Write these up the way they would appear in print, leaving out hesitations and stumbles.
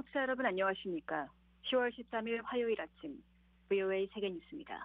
청취자 여러분 안녕하십니까? 10월 13일 화요일 아침 VOA 세계뉴스입니다.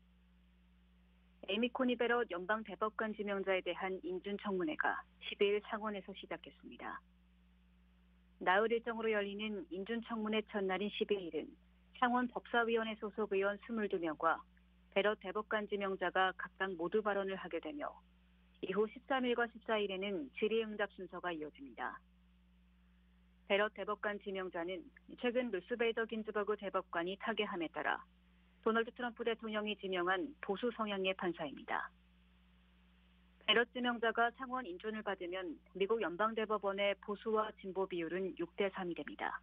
에이미 코니 베럿 연방 대법관 지명자에 대한 인준 청문회가 12일 상원에서 시작했습니다. 나흘 일정으로 열리는 인준 청문회 첫날인 12일은 상원 법사위원회 소속 의원 22명과 베럿 대법관 지명자가 각각 모두 발언을 하게 되며 이후 13일과 14일에는 질의응답 순서가 이어집니다. 베럿 대법관 지명자는 최근 루스베이더 긴즈버그 대법관이 타계함에 따라 도널드 트럼프 대통령이 지명한 보수 성향의 판사입니다. 베럿 지명자가 상원 인준을 받으면 미국 연방대법원의 보수와 진보 비율은 6대 3이 됩니다.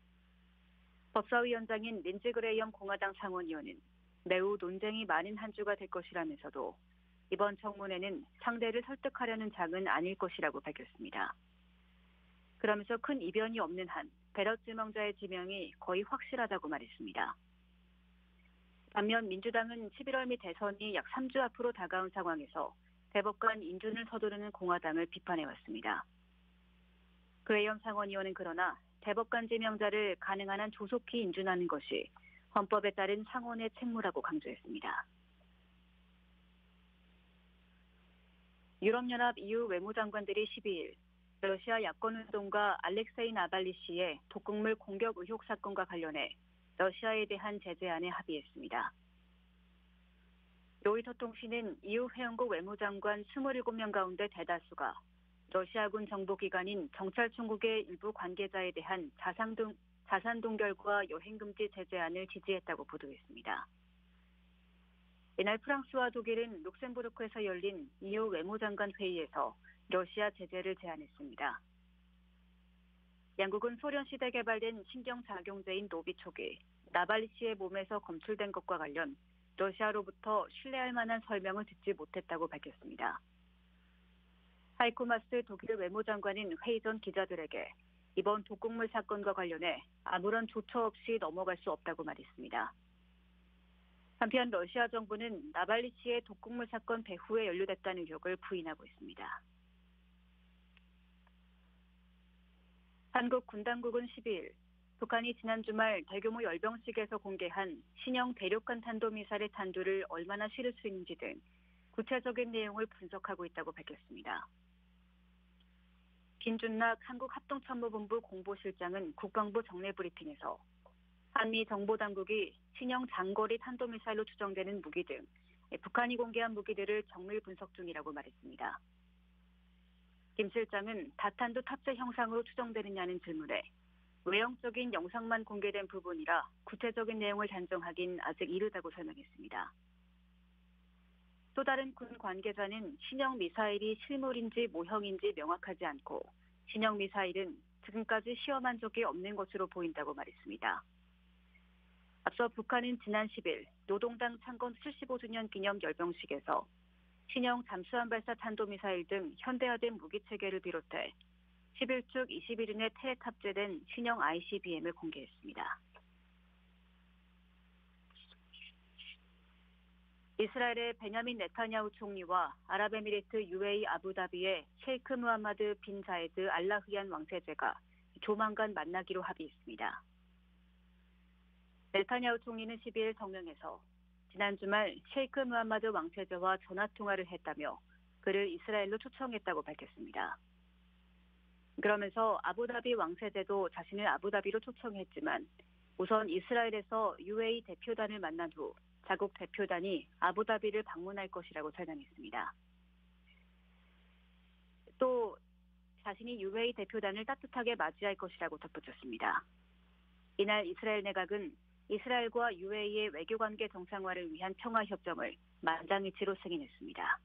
법사위원장인 린지 그레이엄 공화당 상원의원은 매우 논쟁이 많은 한 주가 될 것이라면서도 이번 청문회는 상대를 설득하려는 장은 아닐 것이라고 밝혔습니다. 그러면서 큰 이변이 없는 한 베럿 지명자의 지명이 거의 확실하다고 말했습니다. 반면 민주당은 11월 미 대선이 약 3주 앞으로 다가온 상황에서 대법관 인준을 서두르는 공화당을 비판해왔습니다. 그레이엄 상원의원은 그러나 대법관 지명자를 가능한 한 조속히 인준하는 것이 헌법에 따른 상원의 책무라고 강조했습니다. 유럽연합 EU 외무장관들이 12일 러시아 야권운동가 알렉세이 나발리 씨의 독극물 공격 의혹 사건과 관련해 러시아에 대한 제재안에 합의했습니다. 로이터 통신은 EU 회원국 외무장관 27명 가운데 대다수가 러시아군 정보기관인 정찰총국의 일부 관계자에 대한 자산 동결과 여행금지 제재안을 지지했다고 보도했습니다. 이날 프랑스와 독일은 룩셈부르크에서 열린 EU 외무장관 회의에서 러시아 제재를 제안했습니다. 양국은 소련 시대 개발된 신경작용제인 노비촉이 나발리 씨의 몸에서 검출된 것과 관련 러시아로부터 신뢰할 만한 설명을 듣지 못했다고 밝혔습니다. 하이코 마스 독일 외무장관은 회의 전 기자들에게 이번 독극물 사건과 관련해 아무런 조처 없이 넘어갈 수 없다고 말했습니다. 한편 러시아 정부는 나발리 씨의 독극물 사건 배후에 연루됐다는 의혹을 부인하고 있습니다. 한국 군당국은 12일 북한이 지난 주말 대규모 열병식에서 공개한 신형 대륙간 탄도미사일의 탄두를 얼마나 실을 수 있는지 등 구체적인 내용을 분석하고 있다고 밝혔습니다. 김준락 한국합동참모본부 공보실장은 국방부 정례 브리핑에서 한미 정보당국이 신형 장거리 탄도미사일로 추정되는 무기 등 북한이 공개한 무기들을 정밀 분석 중이라고 말했습니다. 김 실장은 다탄두 탑재 형상으로 추정되느냐는 질문에 외형적인 영상만 공개된 부분이라 구체적인 내용을 단정하긴 아직 이르다고 설명했습니다. 또 다른 군 관계자는 신형 미사일이 실물인지 모형인지 명확하지 않고 신형 미사일은 지금까지 시험한 적이 없는 것으로 보인다고 말했습니다. 앞서 북한은 지난 10일 노동당 창건 75주년 기념 열병식에서 신형 잠수함 발사 탄도미사일 등 현대화된 무기체계를 비롯해 11축 21인의 태에 탑재된 신형 ICBM을 공개했습니다. 이스라엘의 베냐민 네타냐후 총리와 아랍에미리트 UAE 아부다비의 셰이크 무함마드 빈 자예드 알라흐얀 왕세제가 조만간 만나기로 합의했습니다. 네타냐후 총리는 12일 성명에서 지난 주말 셰이크 무함마드 왕세제와 전화통화를 했다며 그를 이스라엘로 초청했다고 밝혔습니다. 그러면서 아부다비 왕세제도 자신을 아부다비로 초청했지만 우선 이스라엘에서 UAE 대표단을 만난 후 자국 대표단이 아부다비를 방문할 것이라고 설명했습니다. 또 자신이 UAE 대표단을 따뜻하게 맞이할 것이라고 덧붙였습니다. 이날 이스라엘 내각은 이스라엘과 UAE의 외교관계 정상화를 위한 평화협정을 만장일치로 승인했습니다.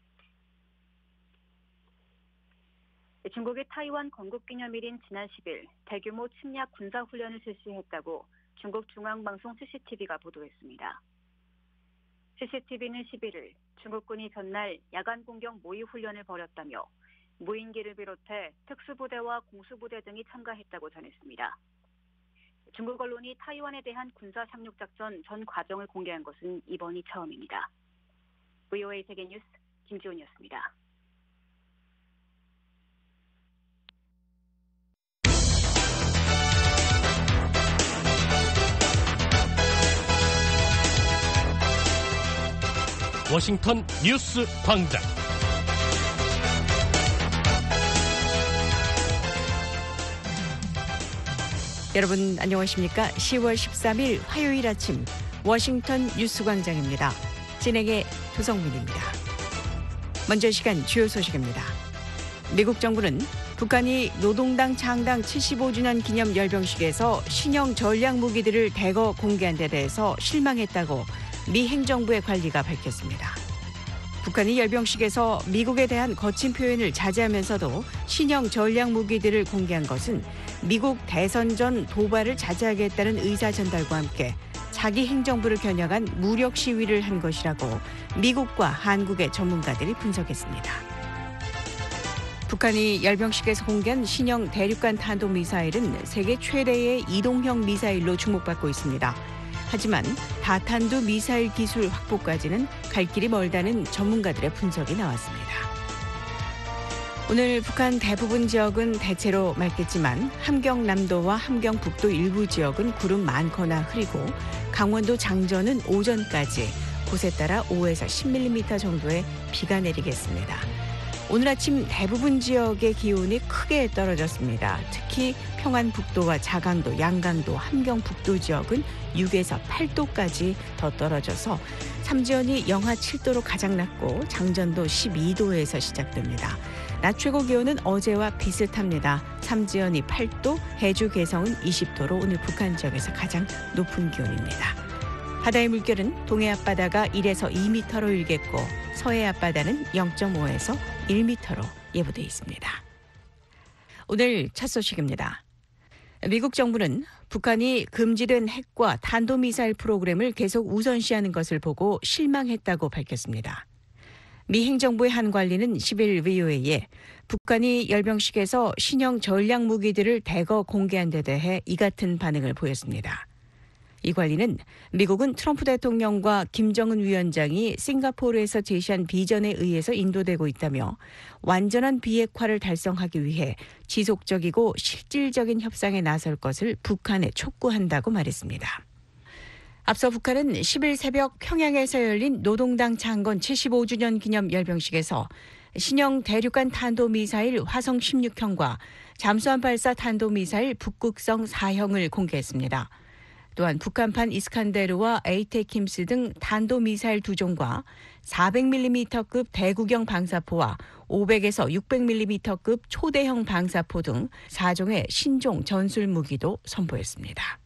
중국의 타이완 건국기념일인 지난 10일 대규모 침략 군사훈련을 실시했다고 중국 중앙방송 CCTV가 보도했습니다. CCTV는 11일 중국군이 전날 야간 공격 모의 훈련을 벌였다며 무인기를 비롯해 특수부대와 공수부대 등이 참가했다고 전했습니다. 중국 언론이 타이완에 대한 군사 상륙작전 전 과정을 공개한 것은 이번이 처음입니다. VOA 세계뉴스 김지훈이었습니다. 워싱턴 뉴스 광장. 여러분 안녕하십니까? 10월 13일 화요일 아침 워싱턴 뉴스 광장입니다. 진행의 조성민입니다. 먼저 시간 주요 소식입니다. 미국 정부는 북한이 노동당 창당 75주년 기념 열병식에서 신형 전략 무기들을 대거 공개한 데 대해서 실망했다고 미 행정부의 관리가 밝혔습니다. 북한이 열병식에서 미국에 대한 거친 표현을 자제하면서도 신형 전략 무기들을 공개한 것은 미국 대선 전 도발을 자제하겠다는 의사 전달과 함께 자기 행정부를 겨냥한 무력 시위를 한 것이라고 미국과 한국의 전문가들이 분석했습니다. 북한이 열병식에서 공개한 신형 대륙간 탄도미사일은 세계 최대의 이동형 미사일로 주목받고 있습니다. 하지만 다탄두 미사일 기술 확보까지는 갈 길이 멀다는 전문가들의 분석이 나왔습니다. 오늘 북한 대부분 지역은 대체로 맑겠지만 함경남도와 함경북도 일부 지역은 구름 많거나 흐리고 강원도 장전은 오전까지 곳에 따라 5에서 10mm 정도의 비가 내리겠습니다. 오늘 아침 대부분 지역의 기온이 크게 떨어졌습니다. 특히 평안북도와 자강도, 양강도, 함경북도 지역은 6에서 8도까지 더 떨어져서 삼지연이 영하 7도로 가장 낮고 장전도 12도에서 시작됩니다. 낮 최고 기온은 어제와 비슷합니다. 삼지연이 8도, 해주 개성은 20도로 오늘 북한 지역에서 가장 높은 기온입니다. 바다의 물결은 동해 앞바다가 1에서 2m로 일겠고 서해 앞바다는 0.5에서 1m로 예보돼 있습니다. 오늘 첫 소식입니다. 미국 정부는 북한이 금지된 핵과 탄도미사일 프로그램을 계속 우선시하는 것을 보고 실망했다고 밝혔습니다. 미 행정부의 한 관리는 10일 VOA에 북한이 열병식에서 신형 전략 무기들을 대거 공개한 데 대해 이 같은 반응을 보였습니다. 이 관리는 미국은 트럼프 대통령과 김정은 위원장이 싱가포르에서 제시한 비전에 의해서 인도되고 있다며 완전한 비핵화를 달성하기 위해 지속적이고 실질적인 협상에 나설 것을 북한에 촉구한다고 말했습니다. 앞서 북한은 10일 새벽 평양에서 열린 노동당 창건 75주년 기념 열병식에서 신형 대륙간 탄도미사일 화성 16형과 잠수함 발사 탄도미사일 북극성 4형을 공개했습니다. 또한 북한판 이스칸데르와 에이테킴스 등 탄도미사일 2종과 400mm급 대구경 방사포와 500에서 600mm급 초대형 방사포 등 4종의 신종 전술 무기도 선보였습니다.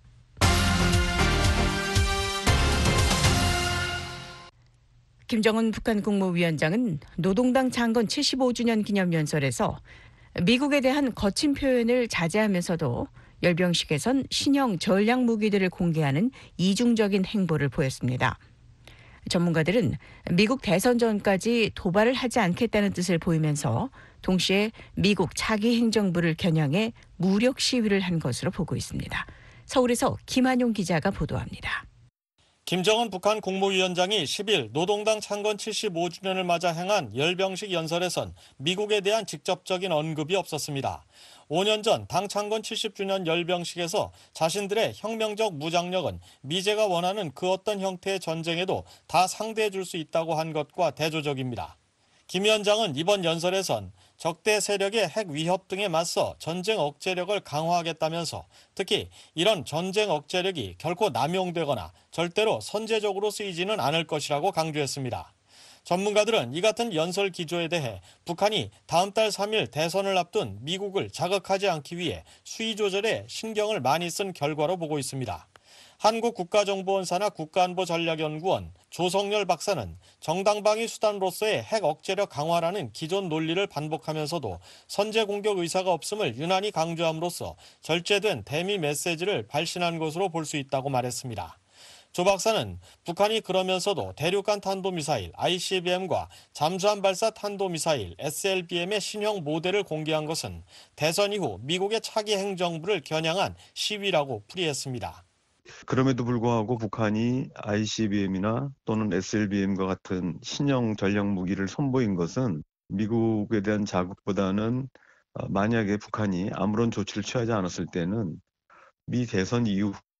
김정은 북한 국무위원장은 노동당 창건 75주년 기념연설에서 미국에 대한 거친 표현을 자제하면서도 열병식에선 신형 전략 무기들을 공개하는 이중적인 행보를 보였습니다. 전문가들은 미국 대선 전까지 도발을 하지 않겠다는 뜻을 보이면서 동시에 미국 차기 행정부를 겨냥해 무력 시위를 한 것으로 보고 있습니다. 서울에서 김한용 기자가 보도합니다. 김정은 북한 국무위원장이 10일 노동당 창건 75주년을 맞아 행한 열병식 연설에선 미국에 대한 직접적인 언급이 없었습니다. 5년 전 당 창건 70주년 열병식에서 자신들의 혁명적 무장력은 미제가 원하는 그 어떤 형태의 전쟁에도 다 상대해 줄 수 있다고 한 것과 대조적입니다. 김 위원장은 이번 연설에선 적대 세력의 핵 위협 등에 맞서 전쟁 억제력을 강화하겠다면서 특히 이런 전쟁 억제력이 결코 남용되거나 절대로 선제적으로 쓰이지는 않을 것이라고 강조했습니다. 전문가들은 이 같은 연설 기조에 대해 북한이 다음 달 3일 대선을 앞둔 미국을 자극하지 않기 위해 수위 조절에 신경을 많이 쓴 결과로 보고 있습니다. 한국국가정보원사나 국가안보전략연구원 조성열 박사는 정당방위 수단으로서의 핵 억제력 강화라는 기존 논리를 반복하면서도 선제 공격 의사가 없음을 유난히 강조함으로써 절제된 대미 메시지를 발신한 것으로 볼 수 있다고 말했습니다. 조 박사는 북한이 그러면서도 대륙간 탄도미사일 ICBM과 잠수함 발사 탄도미사일 SLBM의 신형 모델을 공개한 것은 대선 이후 미국의 차기 행정부를 겨냥한 시위라고 풀이했습니다. 그럼에도 불구하고 북한이 ICBM이나 또는 SLBM과 같은 신형 전략 무기를 선보인 것은 미국에 대한 자극보다는 만약에 북한이 아무런 조치를 취하지 않았을 때는 미 대선 이후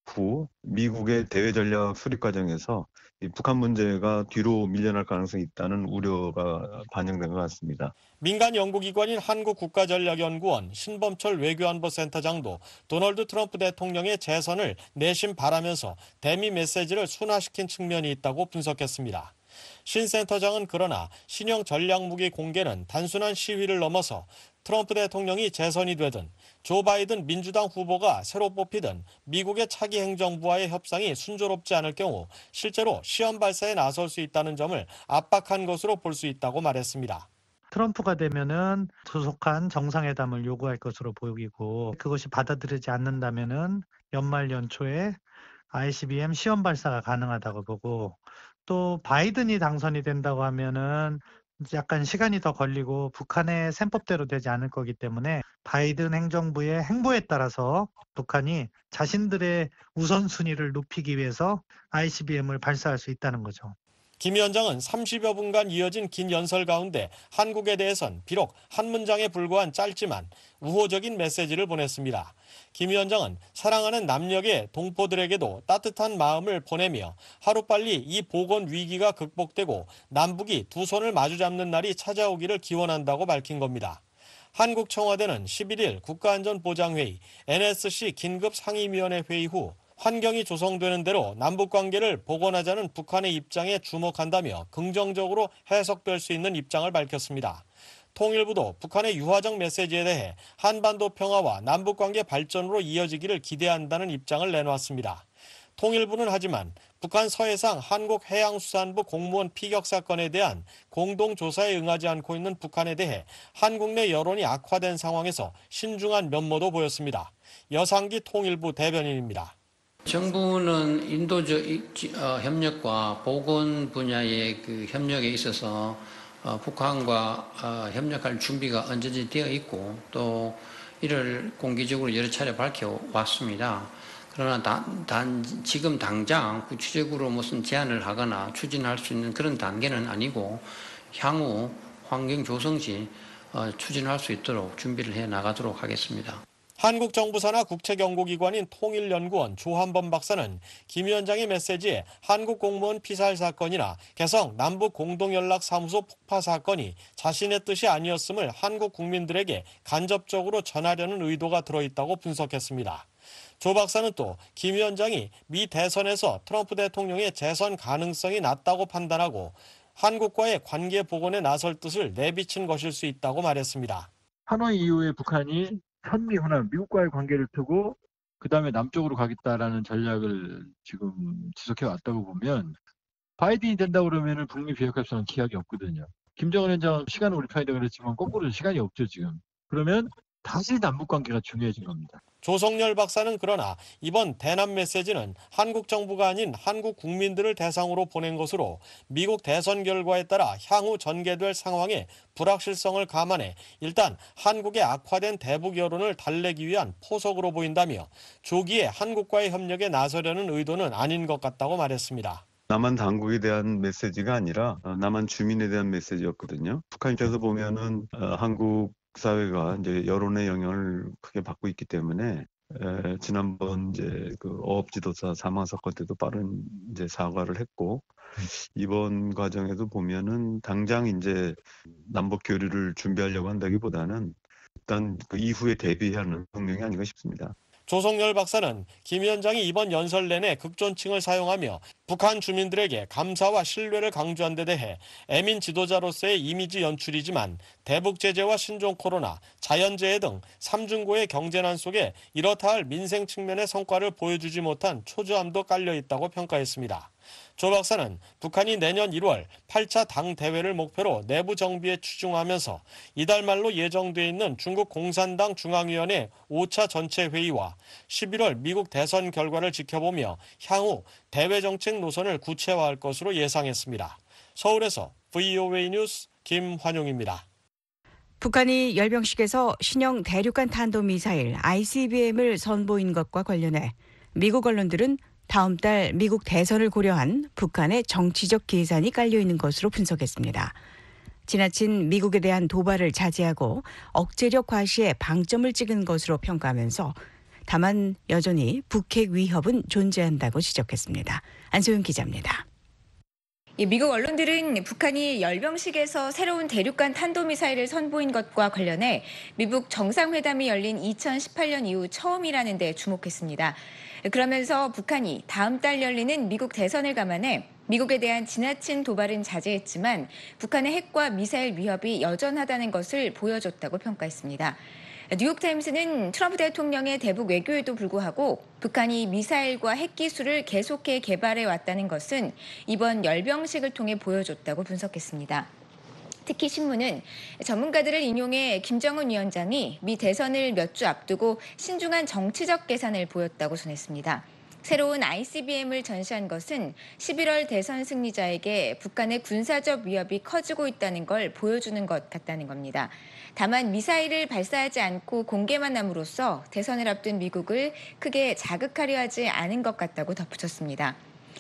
후 미국의 대외 전략 수립 과정에서 이 북한 문제가 뒤로 밀려날 가능성이 있다는 우려가 반영된 것 같습니다. 민간 연구기관인 한국국가전략연구원 신범철 외교안보센터장도 도널드 트럼프 대통령의 재선을 내심 바라면서 대미 메시지를 순화시킨 측면이 있다고 분석했습니다. 신 센터장은 그러나 신형 전략무기 공개는 단순한 시위를 넘어서 트럼프 대통령이 재선이 되든 조 바이든 민주당 후보가 새로 뽑히든 미국의 차기 행정부와의 협상이 순조롭지 않을 경우 실제로 시험 발사에 나설 수 있다는 점을 압박한 것으로 볼 수 있다고 말했습니다. 트럼프가 되면은 조속한 정상회담을 요구할 것으로 보이고 그것이 받아들이지 않는다면은 연말 연초에 ICBM 시험 발사가 가능하다고 보고 또 바이든이 당선이 된다고 하면은 약간 시간이 더 걸리고 북한의 셈법대로 되지 않을 거기 때문에 바이든 행정부의 행보에 따라서 북한이 자신들의 우선순위를 높이기 위해서 ICBM을 발사할 수 있다는 거죠. 김 위원장은 30여 분간 이어진 긴 연설 가운데 한국에 대해선 비록 한 문장에 불과한 짧지만 우호적인 메시지를 보냈습니다. 김 위원장은 사랑하는 남녘의 동포들에게도 따뜻한 마음을 보내며 하루빨리 이 보건 위기가 극복되고 남북이 두 손을 마주잡는 날이 찾아오기를 기원한다고 밝힌 겁니다. 한국 청와대는 11일 국가안전보장회의 NSC 긴급상임위원회 회의 후 환경이 조성되는 대로 남북관계를 복원하자는 북한의 입장에 주목한다며 긍정적으로 해석될 수 있는 입장을 밝혔습니다. 통일부도 북한의 유화적 메시지에 대해 한반도 평화와 남북관계 발전으로 이어지기를 기대한다는 입장을 내놓았습니다. 통일부는 하지만 북한 서해상 한국해양수산부 공무원 피격 사건에 대한 공동조사에 응하지 않고 있는 북한에 대해 한국 내 여론이 악화된 상황에서 신중한 면모도 보였습니다. 여상기 통일부 대변인입니다. 정부는 인도적 협력과 보건 분야의 그 협력에 있어서 북한과 협력할 준비가 언제든지 되어 있고 또 이를 공개적으로 여러 차례 밝혀왔습니다. 그러나 지금 당장 구체적으로 무슨 제안을 하거나 추진할 수 있는 그런 단계는 아니고 향후 환경 조성 시 추진할 수 있도록 준비를 해 나가도록 하겠습니다. 한국 정부 산하 국책연구기관인 통일연구원 조한범 박사는 김 위원장의 메시지에 한국 공무원 피살 사건이나 개성 남북공동연락사무소 폭파 사건이 자신의 뜻이 아니었음을 한국 국민들에게 간접적으로 전하려는 의도가 들어있다고 분석했습니다. 조 박사는 또 김 위원장이 미 대선에서 트럼프 대통령의 재선 가능성이 낮다고 판단하고 한국과의 관계 복원에 나설 뜻을 내비친 것일 수 있다고 말했습니다. 하노이 이후에 북한이 한미훈합, 미국과의 관계를 트고 그다음에 남쪽으로 가겠다라는 전략을 지금 지속해 왔다고 보면 바이든이 된다고 그러면 북미 비핵화협상은 기약이 없거든요. 김정은 위원장은 시간을 우리 편이다 그랬지만 거꾸로 시간이 없죠 지금. 그러면 다시 남북관계가 중요해진 겁니다. 조성열 박사는 그러나 이번 대남 메시지는 한국 정부가 아닌 한국 국민들을 대상으로 보낸 것으로 미국 대선 결과에 따라 향후 전개될 상황의 불확실성을 감안해 일단 한국의 악화된 대북 여론을 달래기 위한 포석으로 보인다며 조기에 한국과의 협력에 나서려는 의도는 아닌 것 같다고 말했습니다. 남한 당국에 대한 메시지가 아니라 남한 주민에 대한 메시지였거든요. 북한 입장에서 보면은 한국 사회가 이제 여론의 영향을 크게 받고 있기 때문에 지난번 이제 그 어업 지도사 사망 사건 때도 빠른 이제 사과를 했고 이번 과정에도 보면은 당장 이제 남북 교류를 준비하려고 한다기보다는 일단 그 이후에 대비하는 명령이 아닌가 싶습니다. 조성열 박사는 김 위원장이 이번 연설 내내 극존칭을 사용하며 북한 주민들에게 감사와 신뢰를 강조한 데 대해 애민 지도자로서의 이미지 연출이지만 대북 제재와 신종 코로나, 자연재해 등 삼중고의 경제난 속에 이렇다 할 민생 측면의 성과를 보여주지 못한 초조함도 깔려 있다고 평가했습니다. 조 박사는 북한이 내년 1월 8차 당 대회를 목표로 내부 정비에 추중하면서 이달 말로 예정돼 있는 중국 공산당 중앙위원회 5차 전체 회의와 11월 미국 대선 결과를 지켜보며 향후 대외 정책 노선을 구체화할 것으로 예상했습니다. 서울에서 VOA 뉴스 김환용입니다. 북한이 열병식에서 신형 대륙간 탄도미사일 ICBM을 선보인 것과 관련해 미국 언론들은 다음 달 미국 대선을 고려한 북한의 정치적 계산이 깔려 있는 것으로 분석했습니다. 지나친 미국에 대한 도발을 자제하고 억제력 과시에 방점을 찍은 것으로 평가하면서 다만 여전히 북핵 위협은 존재한다고 지적했습니다. 안소영 기자입니다. 미국 언론들은 북한이 열병식에서 새로운 대륙간 탄도미사일을 선보인 것과 관련해 미국 정상회담이 열린 2018년 이후 처음이라는 데 주목했습니다. 그러면서 북한이 다음 달 열리는 미국 대선을 감안해 미국에 대한 지나친 도발은 자제했지만 북한의 핵과 미사일 위협이 여전하다는 것을 보여줬다고 평가했습니다. 뉴욕타임스는 트럼프 대통령의 대북 외교에도 불구하고 북한이 미사일과 핵 기술을 계속해 개발해 왔다는 것은 이번 열병식을 통해 보여줬다고 분석했습니다. 특히 신문은 전문가들을 인용해 김정은 위원장이 미 대선을 몇 주 앞두고 신중한 정치적 계산을 보였다고 전했습니다. 새로운 ICBM을 전시한 것은 11월 대선 승리자에게 북한의 군사적 위협이 커지고 있다는 걸 보여주는 것 같다는 겁니다. 다만 미사일을 발사하지 않고 공개만 함으로써 대선을 앞둔 미국을 크게 자극하려 하지 않은 것 같다고 덧붙였습니다.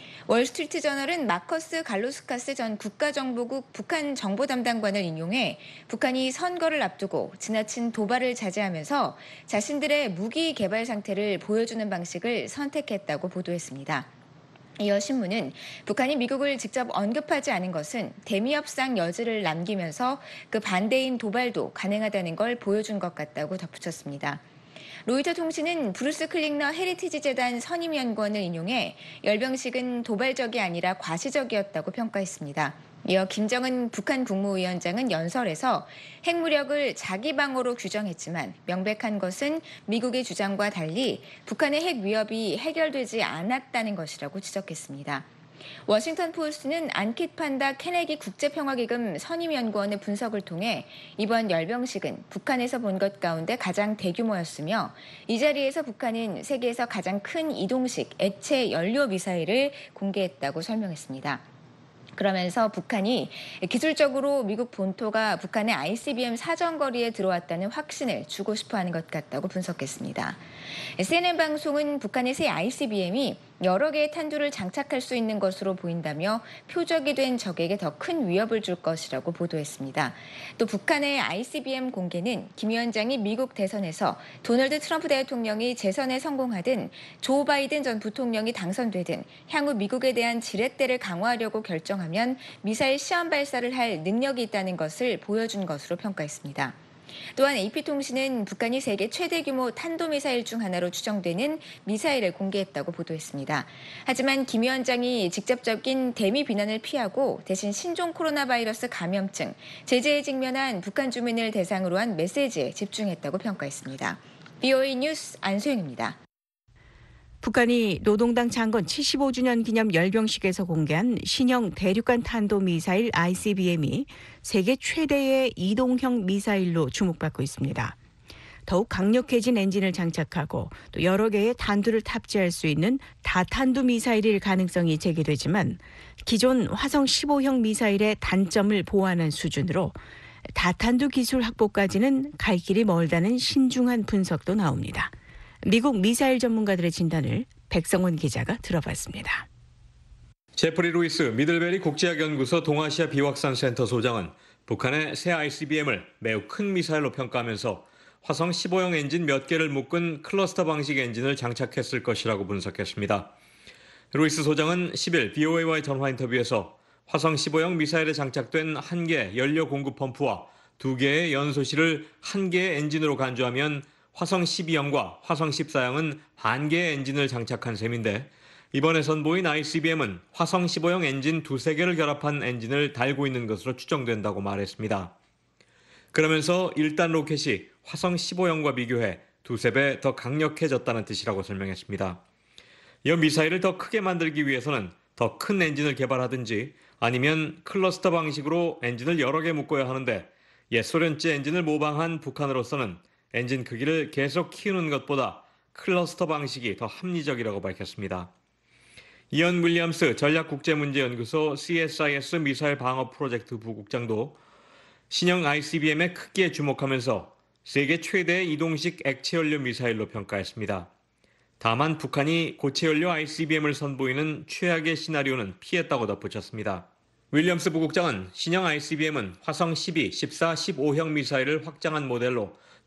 월스트리트저널은 마커스 갈로스카스 전 국가정보국 북한 정보담당관을 인용해 북한이 선거를 앞두고 지나친 도발을 자제하면서 자신들의 무기 개발 상태를 보여주는 방식을 선택했다고 보도했습니다. 이어 신문은 북한이 미국을 직접 언급하지 않은 것은 대미협상 여지를 남기면서 그 반대인 도발도 가능하다는 걸 보여준 것 같다고 덧붙였습니다. 로이터 통신은 브루스 클링너 헤리티지 재단 선임연구원을 인용해 열병식은 도발적이 아니라 과시적이었다고 평가했습니다. 이어 김정은 북한 국무위원장은 연설에서 핵무력을 자기 방어로 규정했지만 명백한 것은 미국의 주장과 달리 북한의 핵 위협이 해결되지 않았다는 것이라고 지적했습니다. 워싱턴 포스트는 안킷 판다 케네기 국제평화기금 선임연구원의 분석을 통해 이번 열병식은 북한에서 본 것 가운데 가장 대규모였으며 이 자리에서 북한은 세계에서 가장 큰 이동식 액체 연료 미사일을 공개했다고 설명했습니다. 그러면서 북한이 기술적으로 미국 본토가 북한의 ICBM 사정거리에 들어왔다는 확신을 주고 싶어하는 것 같다고 분석했습니다. CNN 방송은 북한의 새 ICBM이 여러 개의 탄두를 장착할 수 있는 것으로 보인다며 표적이 된 적에게 더 큰 위협을 줄 것이라고 보도했습니다. 또 북한의 ICBM 공개는 김 위원장이 미국 대선에서 도널드 트럼프 대통령이 재선에 성공하든 조 바이든 전 부통령이 당선되든 향후 미국에 대한 지렛대를 강화하려고 결정하면 미사일 시험 발사를 할 능력이 있다는 것을 보여준 것으로 평가했습니다. 또한 AP통신은 북한이 세계 최대 규모 탄도미사일 중 하나로 추정되는 미사일을 공개했다고 보도했습니다. 하지만 김 위원장이 직접적인 대미 비난을 피하고 대신 신종 코로나 바이러스 감염증, 제재에 직면한 북한 주민을 대상으로 한 메시지에 집중했다고 평가했습니다. BOA 뉴스 안소영입니다. 북한이 노동당 창건 75주년 기념 열병식에서 공개한 신형 대륙간 탄도미사일 ICBM이 세계 최대의 이동형 미사일로 주목받고 있습니다. 더욱 강력해진 엔진을 장착하고 또 여러 개의 탄두를 탑재할 수 있는 다탄두 미사일일 가능성이 제기되지만 기존 화성 15형 미사일의 단점을 보완한 수준으로 다탄두 기술 확보까지는 갈 길이 멀다는 신중한 분석도 나옵니다. 미국 미사일 전문가들의 진단을 백성원 기자가 들어봤습니다. 제프리 루이스 미들베리 국제학연구소 동아시아 비확산 센터 소장은 북한의 새 ICBM을 매우 큰 미사일로 평가하면서 화성 15형 엔진 몇 개를 묶은 클러스터 방식 엔진을 장착했을 것이라고 분석했습니다. 루이스 소장은 10일 BOA와의 전화 인터뷰에서 화성 15형 미사일에 장착된 1개 연료 공급 펌프와 2개의 연소실을 1개의 엔진으로 간주하면 화성 12형과 화성 14형은 반 개의 엔진을 장착한 셈인데 이번에 선보인 ICBM은 화성 15형 엔진 2~3개를 결합한 엔진을 달고 있는 것으로 추정된다고 말했습니다. 그러면서 1단 로켓이 화성 15형과 비교해 2~3배 더 강력해졌다는 뜻이라고 설명했습니다. 이 미사일을 더 크게 만들기 위해서는 더 큰 엔진을 개발하든지 아니면 클러스터 방식으로 엔진을 여러 개 묶어야 하는데 옛 소련제 엔진을 모방한 북한으로서는 엔진 크기를 계속 키우는 것보다 클러스터 방식이 더 합리적이라고 밝혔습니다. 이언 윌리엄스 전략국제문제연구소 CSIS 미사일 방어 프로젝트 부국장도 신형 ICBM의 크기에 주목하면서 세계 최대의 이동식 액체연료 미사일로 평가했습니다. 다만 북한이 고체연료 ICBM을 선보이는 최악의 시나리오는 피했다고 덧붙였습니다. 윌리엄스 부국장은 신형 ICBM은 화성 12, 14, 15형 미사일을 확장한 모델로